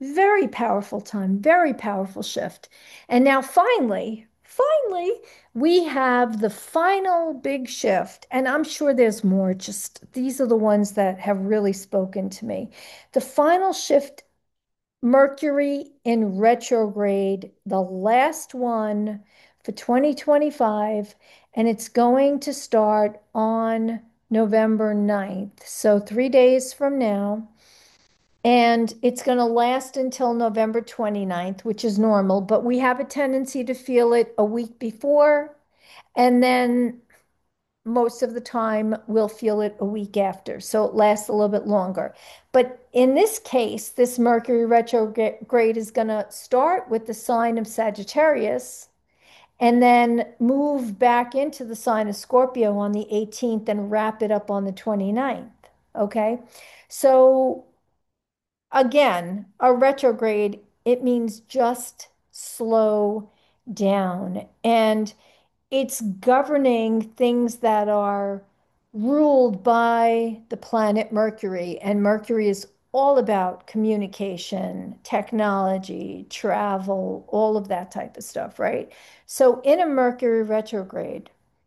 very powerful shift. And now finally, we have the final big shift. And I'm sure there's more, just these are the ones that have really spoken to me. The final shift, Mercury in retrograde, the last one for 2025, and it's going to start on November 9th. So 3 days from now. And it's going to last until November 29th, which is normal, but we have a tendency to feel it a week before. And then most of the time we'll feel it a week after. So it lasts a little bit longer. But in this case, this Mercury retrograde is going to start with the sign of Sagittarius and then move back into the sign of Scorpio on the 18th and wrap it up on the 29th. Okay. So again, a retrograde, it means just slow down. And it's governing things that are ruled by the planet Mercury. And Mercury is all about communication, technology, travel, all of that type of stuff, right? So in a Mercury retrograde,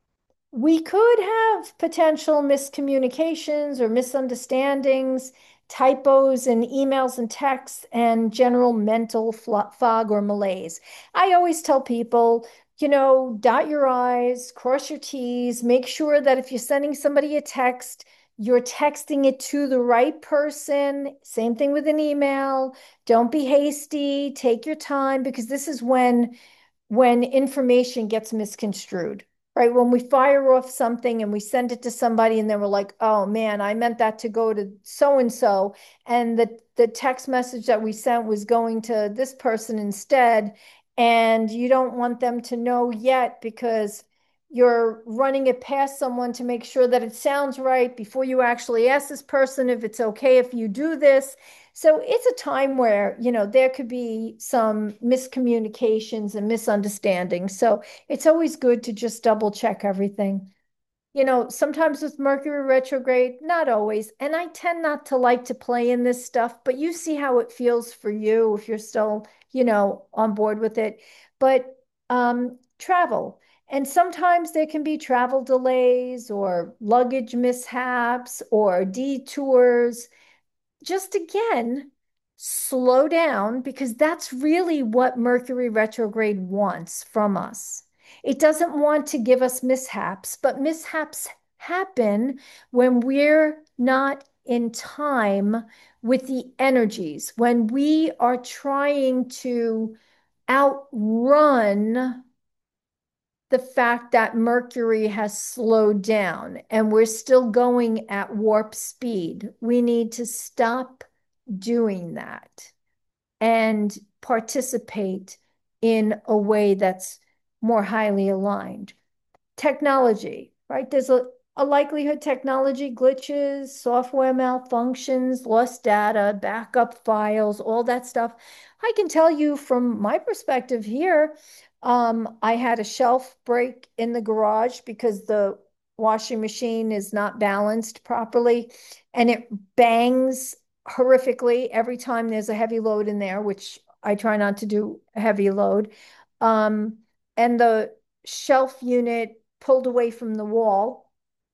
we could have potential miscommunications or misunderstandings, typos in emails and texts, and general mental fog or malaise. I always tell people, dot your I's, cross your T's, make sure that if you're sending somebody a text, you're texting it to the right person. Same thing with an email. Don't be hasty, take your time, because this is when information gets misconstrued, right? When we fire off something and we send it to somebody and then we're like, oh man, I meant that to go to so and so. And the text message that we sent was going to this person instead. And you don't want them to know yet because you're running it past someone to make sure that it sounds right before you actually ask this person if it's okay if you do this. So it's a time where, there could be some miscommunications and misunderstandings. So it's always good to just double check everything. Sometimes with Mercury retrograde, not always. And I tend not to like to play in this stuff, but you see how it feels for you if you're still, on board with it. But travel. And sometimes there can be travel delays or luggage mishaps or detours. Just again, slow down because that's really what Mercury retrograde wants from us. It doesn't want to give us mishaps, but mishaps happen when we're not in time with the energies, when we are trying to outrun the fact that Mercury has slowed down and we're still going at warp speed. We need to stop doing that and participate in a way that's more highly aligned. Technology, right? There's a likelihood technology glitches, software malfunctions, lost data, backup files, all that stuff. I can tell you from my perspective here, I had a shelf break in the garage because the washing machine is not balanced properly and it bangs horrifically every time there's a heavy load in there, which I try not to do a heavy load. Um, and the shelf unit pulled away from the wall.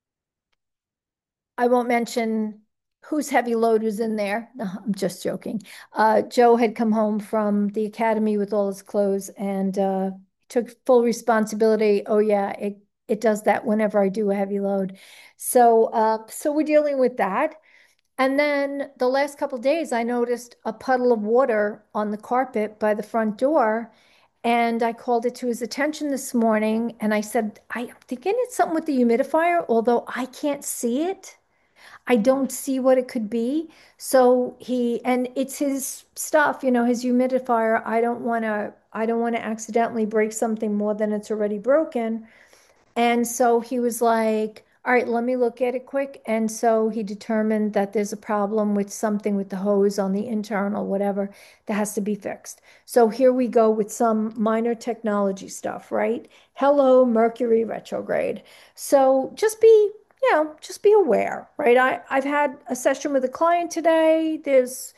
I won't mention whose heavy load was in there. No, I'm just joking. Joe had come home from the academy with all his clothes and took full responsibility. Oh yeah, it does that whenever I do a heavy load. So we're dealing with that. And then the last couple of days, I noticed a puddle of water on the carpet by the front door. And I called it to his attention this morning. And I said, I'm thinking it's something with the humidifier, although I can't see it. I don't see what it could be. And it's his stuff, his humidifier. I don't want to accidentally break something more than it's already broken. And so he was like, all right, let me look at it quick. And so he determined that there's a problem with something with the hose on the internal, whatever, that has to be fixed. So here we go with some minor technology stuff, right? Hello, Mercury retrograde. So just be aware, right? I've had a session with a client today. There's,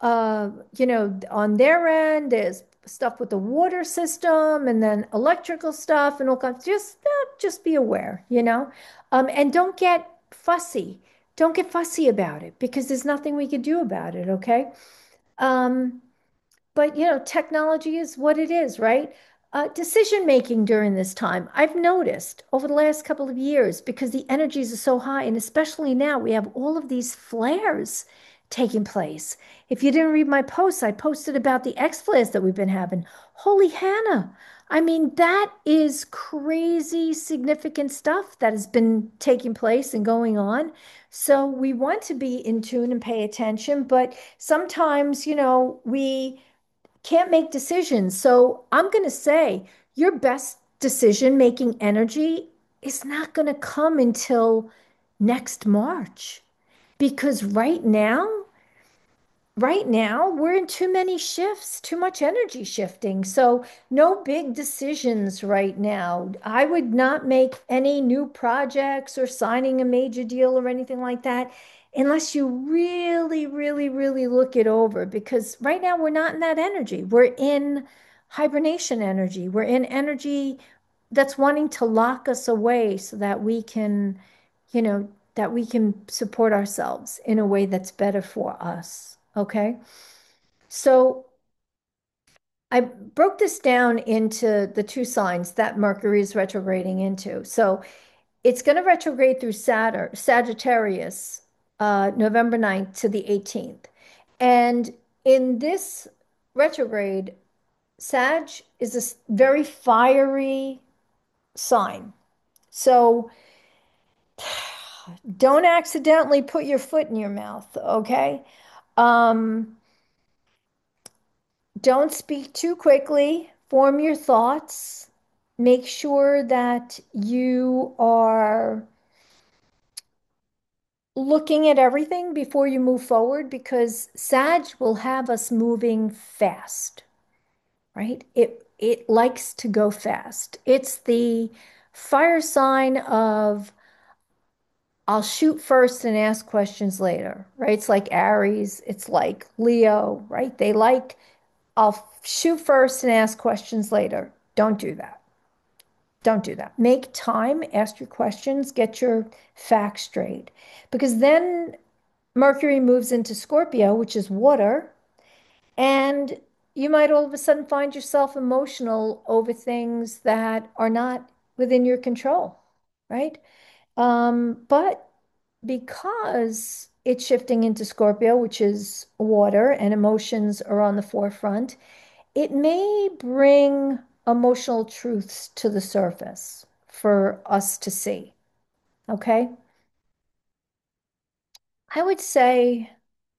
on their end, there's stuff with the water system and then electrical stuff and all kinds. Just be aware, and don't get fussy. Don't get fussy about it because there's nothing we could do about it. Okay. Um, but technology is what it is, right? Decision making during this time, I've noticed over the last couple of years because the energies are so high, and especially now we have all of these flares taking place. If you didn't read my posts, I posted about the X flares that we've been having. Holy Hannah. I mean, that is crazy significant stuff that has been taking place and going on. So we want to be in tune and pay attention, but sometimes, we can't make decisions. So I'm going to say your best decision making energy is not going to come until next March because right now right now we're in too many shifts, too much energy shifting. So no big decisions right now. I would not make any new projects or signing a major deal or anything like that unless you really, really, really look it over, because right now we're not in that energy. We're in hibernation energy. We're in energy that's wanting to lock us away so that we can, that we can support ourselves in a way that's better for us. Okay. So I broke this down into the two signs that Mercury is retrograding into. So it's going to retrograde through Saturn, Sagittarius, November 9th to the 18th. And in this retrograde, Sag is a very fiery sign. So don't accidentally put your foot in your mouth, okay? Um, don't speak too quickly. Form your thoughts. Make sure that you are looking at everything before you move forward, because Sag will have us moving fast, right? It likes to go fast. It's the fire sign of I'll shoot first and ask questions later, right? It's like Aries, it's like Leo, right? They like, I'll shoot first and ask questions later. Don't do that. Don't do that. Make time, ask your questions, get your facts straight. Because then Mercury moves into Scorpio, which is water, and you might all of a sudden find yourself emotional over things that are not within your control, right? But because it's shifting into Scorpio, which is water, and emotions are on the forefront, it may bring emotional truths to the surface for us to see. Okay. I would say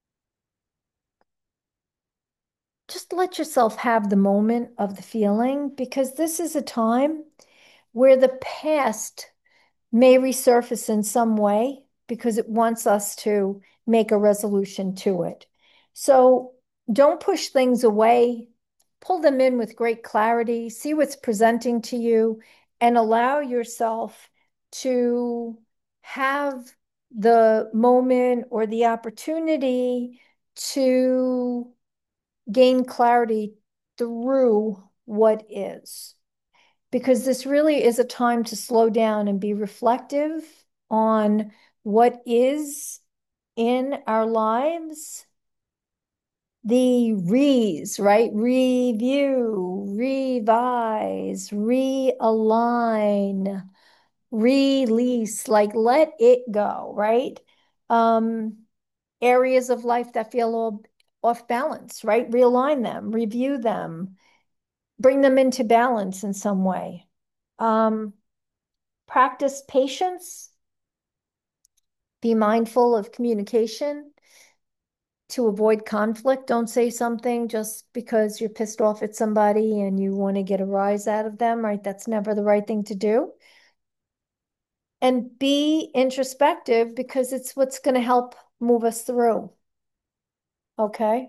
just let yourself have the moment of the feeling, because this is a time where the past may resurface in some way because it wants us to make a resolution to it. So don't push things away. Pull them in with great clarity, see what's presenting to you, and allow yourself to have the moment or the opportunity to gain clarity through what is, because this really is a time to slow down and be reflective on what is in our lives. The re's, right? Review, revise, realign, release, like let it go, right? Um, Areas of life that feel all off balance, right? Realign them, review them, bring them into balance in some way. Um, Practice patience, be mindful of communication to avoid conflict. Don't say something just because you're pissed off at somebody and you want to get a rise out of them, right? That's never the right thing to do. And be introspective, because it's what's going to help move us through. Okay.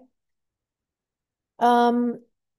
Um,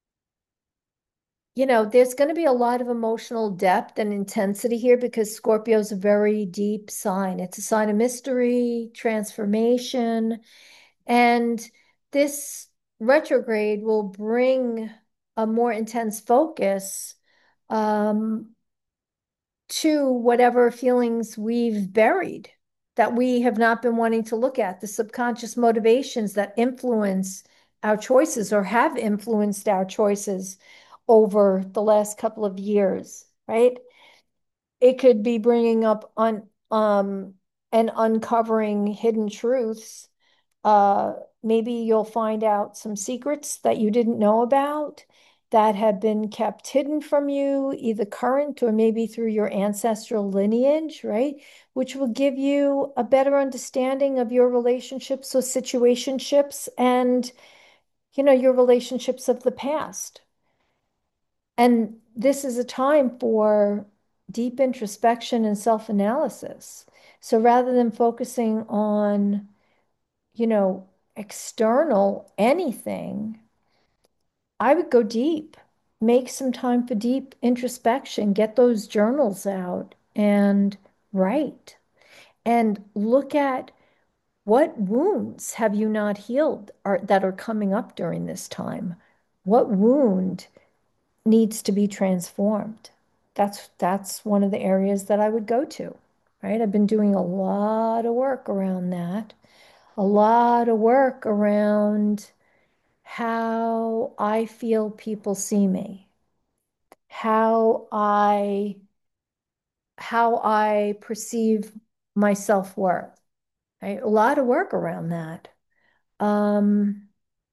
there's going to be a lot of emotional depth and intensity here because Scorpio is a very deep sign. It's a sign of mystery, transformation, and this retrograde will bring a more intense focus um, to whatever feelings we've buried that we have not been wanting to look at, the subconscious motivations that influence our choices or have influenced our choices over the last couple of years, right? It could be bringing up on and uncovering hidden truths. uh Maybe you'll find out some secrets that you didn't know about that have been kept hidden from you, either current or maybe through your ancestral lineage, right? Which will give you a better understanding of your relationships or situationships and, your relationships of the past. And this is a time for deep introspection and self-analysis. So rather than focusing on, you know, external anything, I would go deep, make some time for deep introspection, get those journals out and write and look at what wounds have you not healed that are coming up during this time? What wound needs to be transformed? That's one of the areas that I would go to, right? I've been doing a lot of work around that, a lot of work around how I feel people see me, how I how I perceive my self-worth, right? A lot of work around that. Um,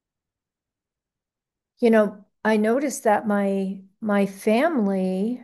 I noticed that my family,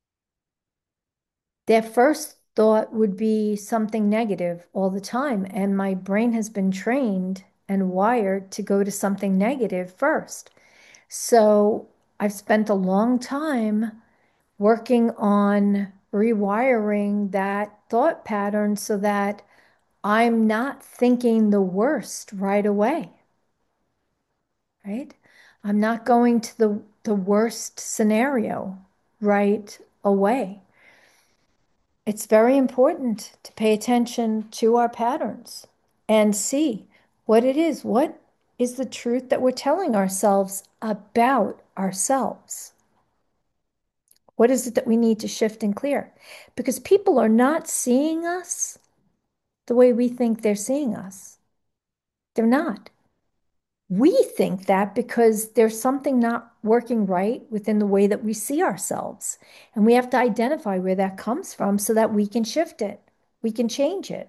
their first thought would be something negative all the time, and my brain has been trained and wired to go to something negative first. So I've spent a long time working on rewiring that thought pattern so that I'm not thinking the worst right away, right? I'm not going to the worst scenario right away. It's very important to pay attention to our patterns and see what it is. What is the truth that we're telling ourselves about ourselves? What is it that we need to shift and clear? Because people are not seeing us the way we think they're seeing us. They're not. We think that because there's something not working right within the way that we see ourselves. And we have to identify where that comes from so that we can shift it, we can change it.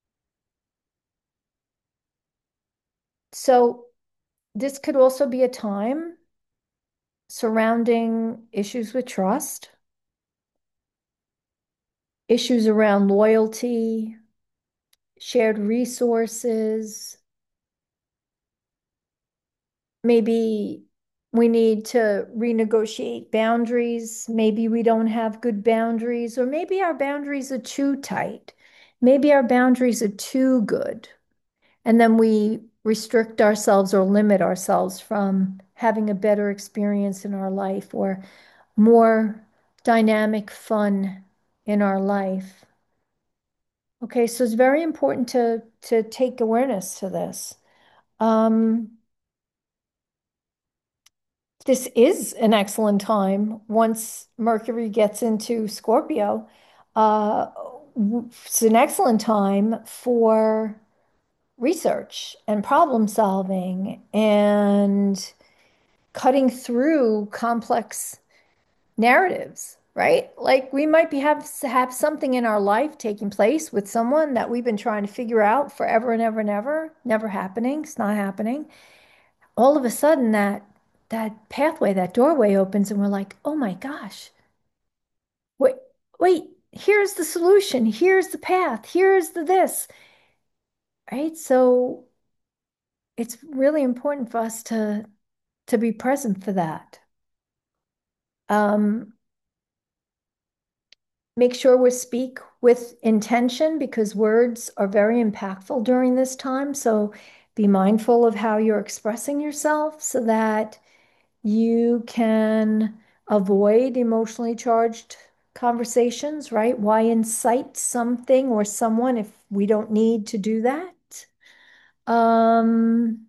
So, this could also be a time surrounding issues with trust, issues around loyalty, shared resources. Maybe we need to renegotiate boundaries. Maybe we don't have good boundaries, or maybe our boundaries are too tight. Maybe our boundaries are too good. And then we restrict ourselves or limit ourselves from having a better experience in our life or more dynamic fun in our life. Okay, so it's very important to take awareness to this. Um, this is an excellent time once Mercury gets into Scorpio. Uh, it's an excellent time for research and problem solving and cutting through complex narratives, right? Like we might have something in our life taking place with someone that we've been trying to figure out forever and ever and ever, never happening. It's not happening. All of a sudden that pathway, that doorway opens and we're like, "Oh my gosh. Wait, wait, here's the solution. Here's the path. Here's the this." Right? So it's really important for us to be present for that. Um, Make sure we speak with intention because words are very impactful during this time. So be mindful of how you're expressing yourself so that you can avoid emotionally charged conversations, right? Why incite something or someone if we don't need to do that? Um,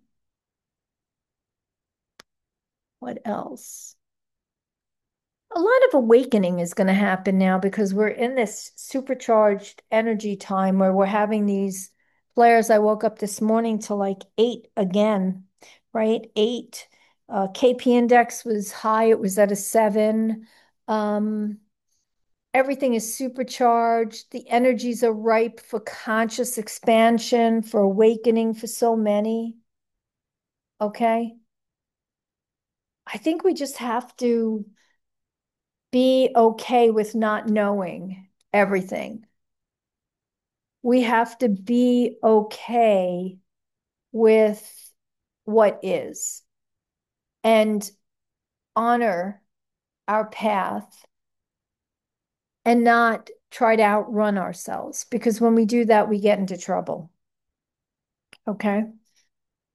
what else? A lot of awakening is going to happen now because we're in this supercharged energy time where we're having these flares. I woke up this morning to like 8 again, right? 8. KP index was high, it was at a 7. Um, Everything is supercharged. The energies are ripe for conscious expansion, for awakening for so many. Okay. I think we just have to be okay with not knowing everything. We have to be okay with what is and honor our path and not try to outrun ourselves because when we do that, we get into trouble. Okay.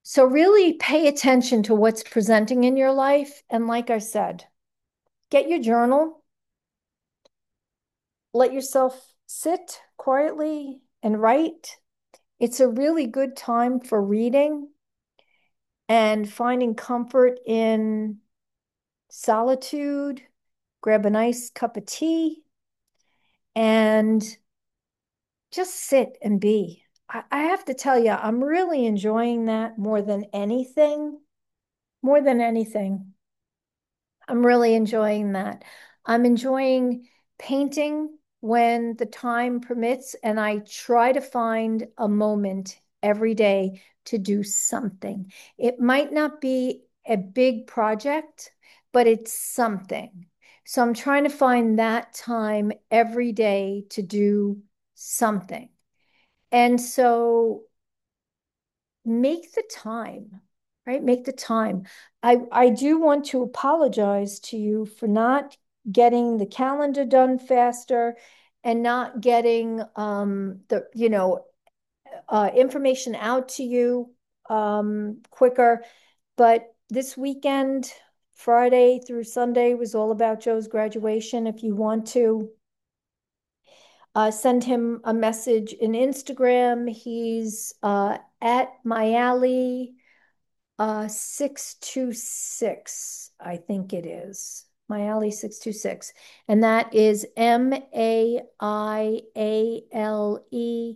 So really pay attention to what's presenting in your life. And like I said, get your journal, let yourself sit quietly and write. It's a really good time for reading and finding comfort in solitude. Grab a nice cup of tea and just sit and be. I have to tell you, I'm really enjoying that more than anything. More than anything. I'm really enjoying that. I'm enjoying painting when the time permits, and I try to find a moment every day to do something. It might not be a big project, but it's something. So I'm trying to find that time every day to do something. And so make the time, right? Make the time. I do want to apologize to you for not getting the calendar done faster and not getting the information out to you quicker. But this weekend, Friday through Sunday, was all about Joe's graduation. If you want to send him a message in Instagram, he's at Mayali 626, I think it is. Mayali 626. And that is Maiale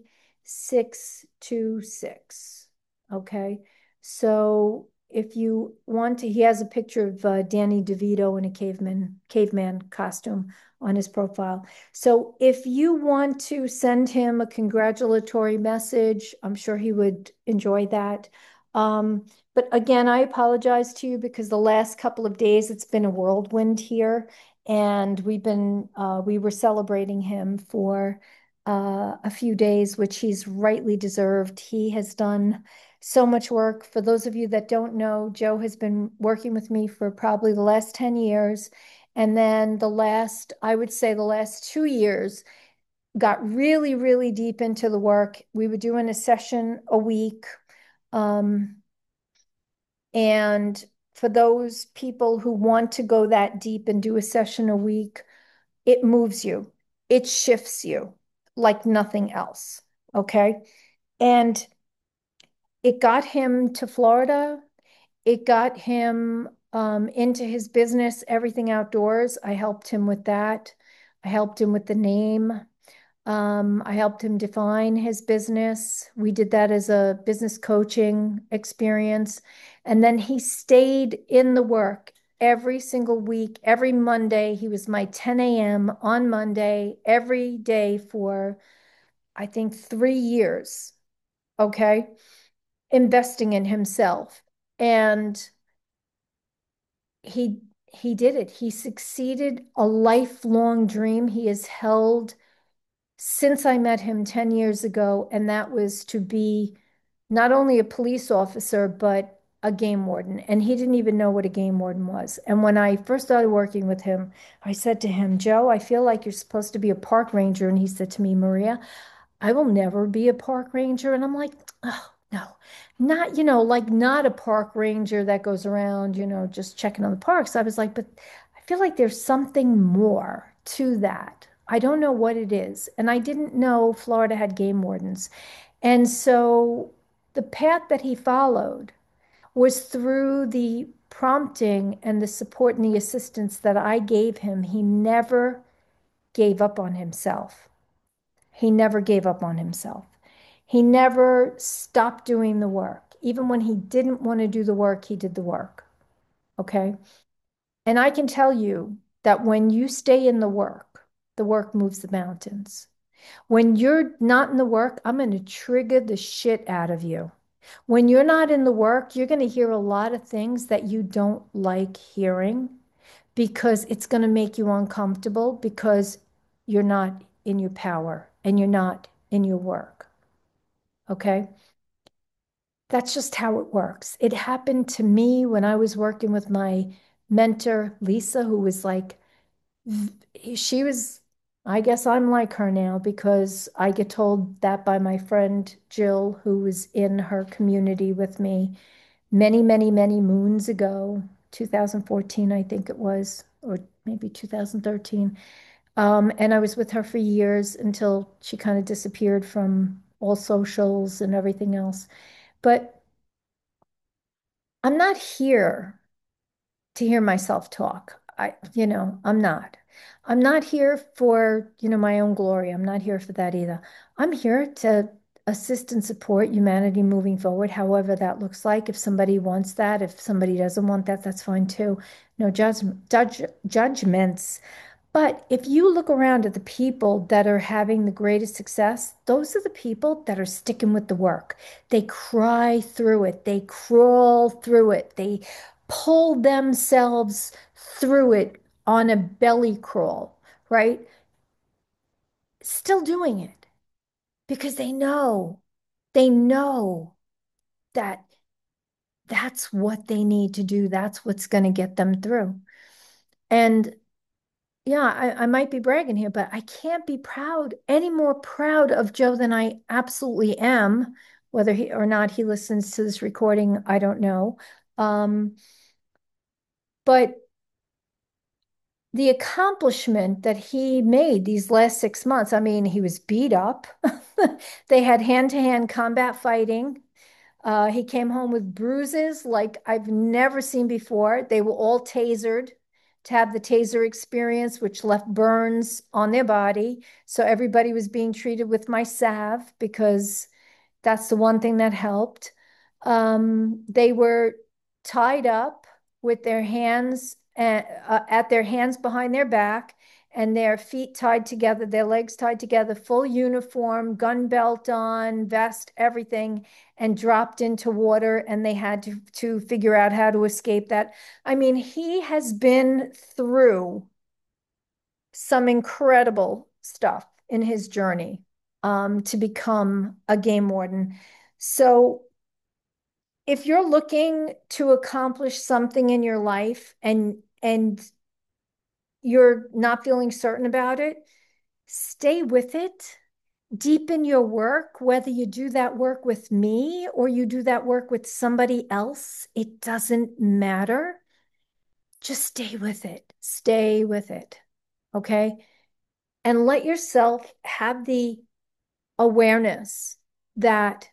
626. Okay. So if you want to, he has a picture of Danny DeVito in a caveman costume on his profile. So if you want to send him a congratulatory message, I'm sure he would enjoy that. But again, I apologize to you because the last couple of days it's been a whirlwind here, and we were celebrating him for a few days, which he's rightly deserved. He has done so much work. For those of you that don't know, Joe has been working with me for probably the last 10 years. And then I would say the last 2 years, got really, really deep into the work. We were doing a session a week. Um, and for those people who want to go that deep and do a session a week, it moves you, it shifts you like nothing else. Okay. And it got him to Florida. It got him into his business, everything outdoors. I helped him with that. I helped him with the name. I helped him define his business. We did that as a business coaching experience. And then he stayed in the work every single week, every Monday. He was my 10 a.m. on Monday, every day for, I think, 3 years. Okay. Investing in himself. And he, he did it. He succeeded a lifelong dream he has held since I met him 10 years ago, and that was to be not only a police officer, but a game warden. And he didn't even know what a game warden was. And when I first started working with him, I said to him, Joe, I feel like you're supposed to be a park ranger. And he said to me, Maria, I will never be a park ranger. And I'm like, oh, no, not, like not a park ranger that goes around, just checking on the parks. I was like, but I feel like there's something more to that. I don't know what it is. And I didn't know Florida had game wardens. And so the path that he followed was through the prompting and the support and the assistance that I gave him. He never gave up on himself. He never gave up on himself. He never stopped doing the work. Even when he didn't want to do the work, he did the work. Okay. And I can tell you that when you stay in the work moves the mountains. When you're not in the work, I'm going to trigger the shit out of you. When you're not in the work, you're going to hear a lot of things that you don't like hearing because it's going to make you uncomfortable because you're not in your power and you're not in your work. Okay. That's just how it works. It happened to me when I was working with my mentor, Lisa, who was like, she was, I guess I'm like her now because I get told that by my friend Jill, who was in her community with me. many, many, many moons ago, 2014, I think it was, or maybe 2013. And I was with her for years until she kind of disappeared from all socials and everything else. But I'm not here to hear myself talk. I'm not. I'm not here for, my own glory. I'm not here for that either. I'm here to assist and support humanity moving forward, however that looks like. If somebody wants that, if somebody doesn't want that, that's fine too. No judgments. But if you look around at the people that are having the greatest success, those are the people that are sticking with the work. They cry through it, they crawl through it, they pull themselves through it on a belly crawl, right? Still doing it because they know that that's what they need to do. That's what's going to get them through. And yeah, I might be bragging here, but I can't be any more proud of Joe than I absolutely am. Whether he or not he listens to this recording, I don't know. Um, but the accomplishment that he made these last 6 months, I mean, he was beat up. They had hand-to-hand combat fighting. He came home with bruises like I've never seen before. They were all tasered to have the taser experience, which left burns on their body. So everybody was being treated with my salve because that's the one thing that helped. They were tied up with their hands at their hands behind their back and their feet tied together, their legs tied together, full uniform, gun belt on, vest, everything, and dropped into water. And they had to figure out how to escape that. I mean, he has been through some incredible stuff in his journey to become a game warden. So if you're looking to accomplish something in your life and you're not feeling certain about it, stay with it. Deepen your work, whether you do that work with me or you do that work with somebody else, it doesn't matter. Just stay with it. Stay with it. Okay. And let yourself have the awareness that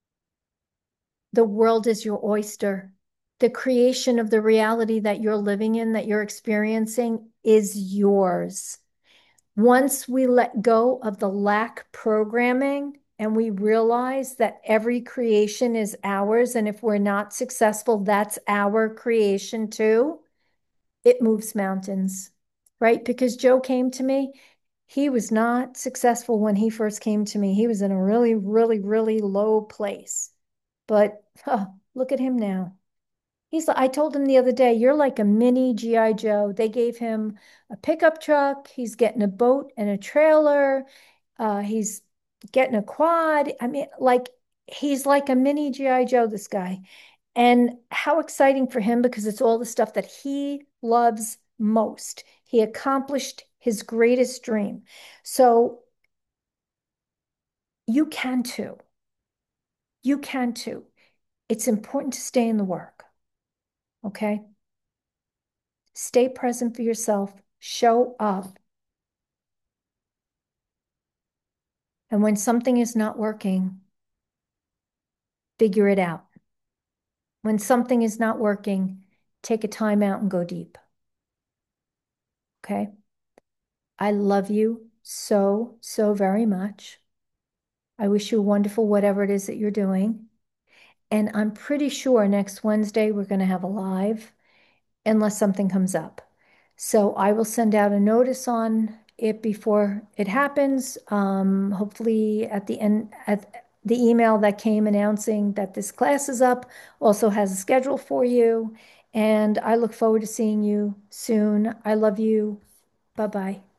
the world is your oyster. The creation of the reality that you're living in, that you're experiencing, is yours. Once we let go of the lack programming and we realize that every creation is ours, and if we're not successful, that's our creation too, it moves mountains, right? Because Joe came to me. He was not successful when he first came to me. He was in a really, really, really low place. But look at him now. I told him the other day, you're like a mini GI Joe. They gave him a pickup truck. He's getting a boat and a trailer. He's getting a quad. I mean, like he's like a mini GI Joe, this guy. And how exciting for him because it's all the stuff that he loves most. He accomplished his greatest dream. So you can too. You can too. It's important to stay in the work. Okay. Stay present for yourself, show up. And when something is not working, figure it out. When something is not working, take a time out and go deep. Okay. I love you so, so very much. I wish you wonderful, whatever it is that you're doing. And I'm pretty sure next Wednesday we're going to have a live unless something comes up. So I will send out a notice on it before it happens. Hopefully at the end, at the email that came announcing that this class is up also has a schedule for you. And I look forward to seeing you soon. I love you. Bye-bye.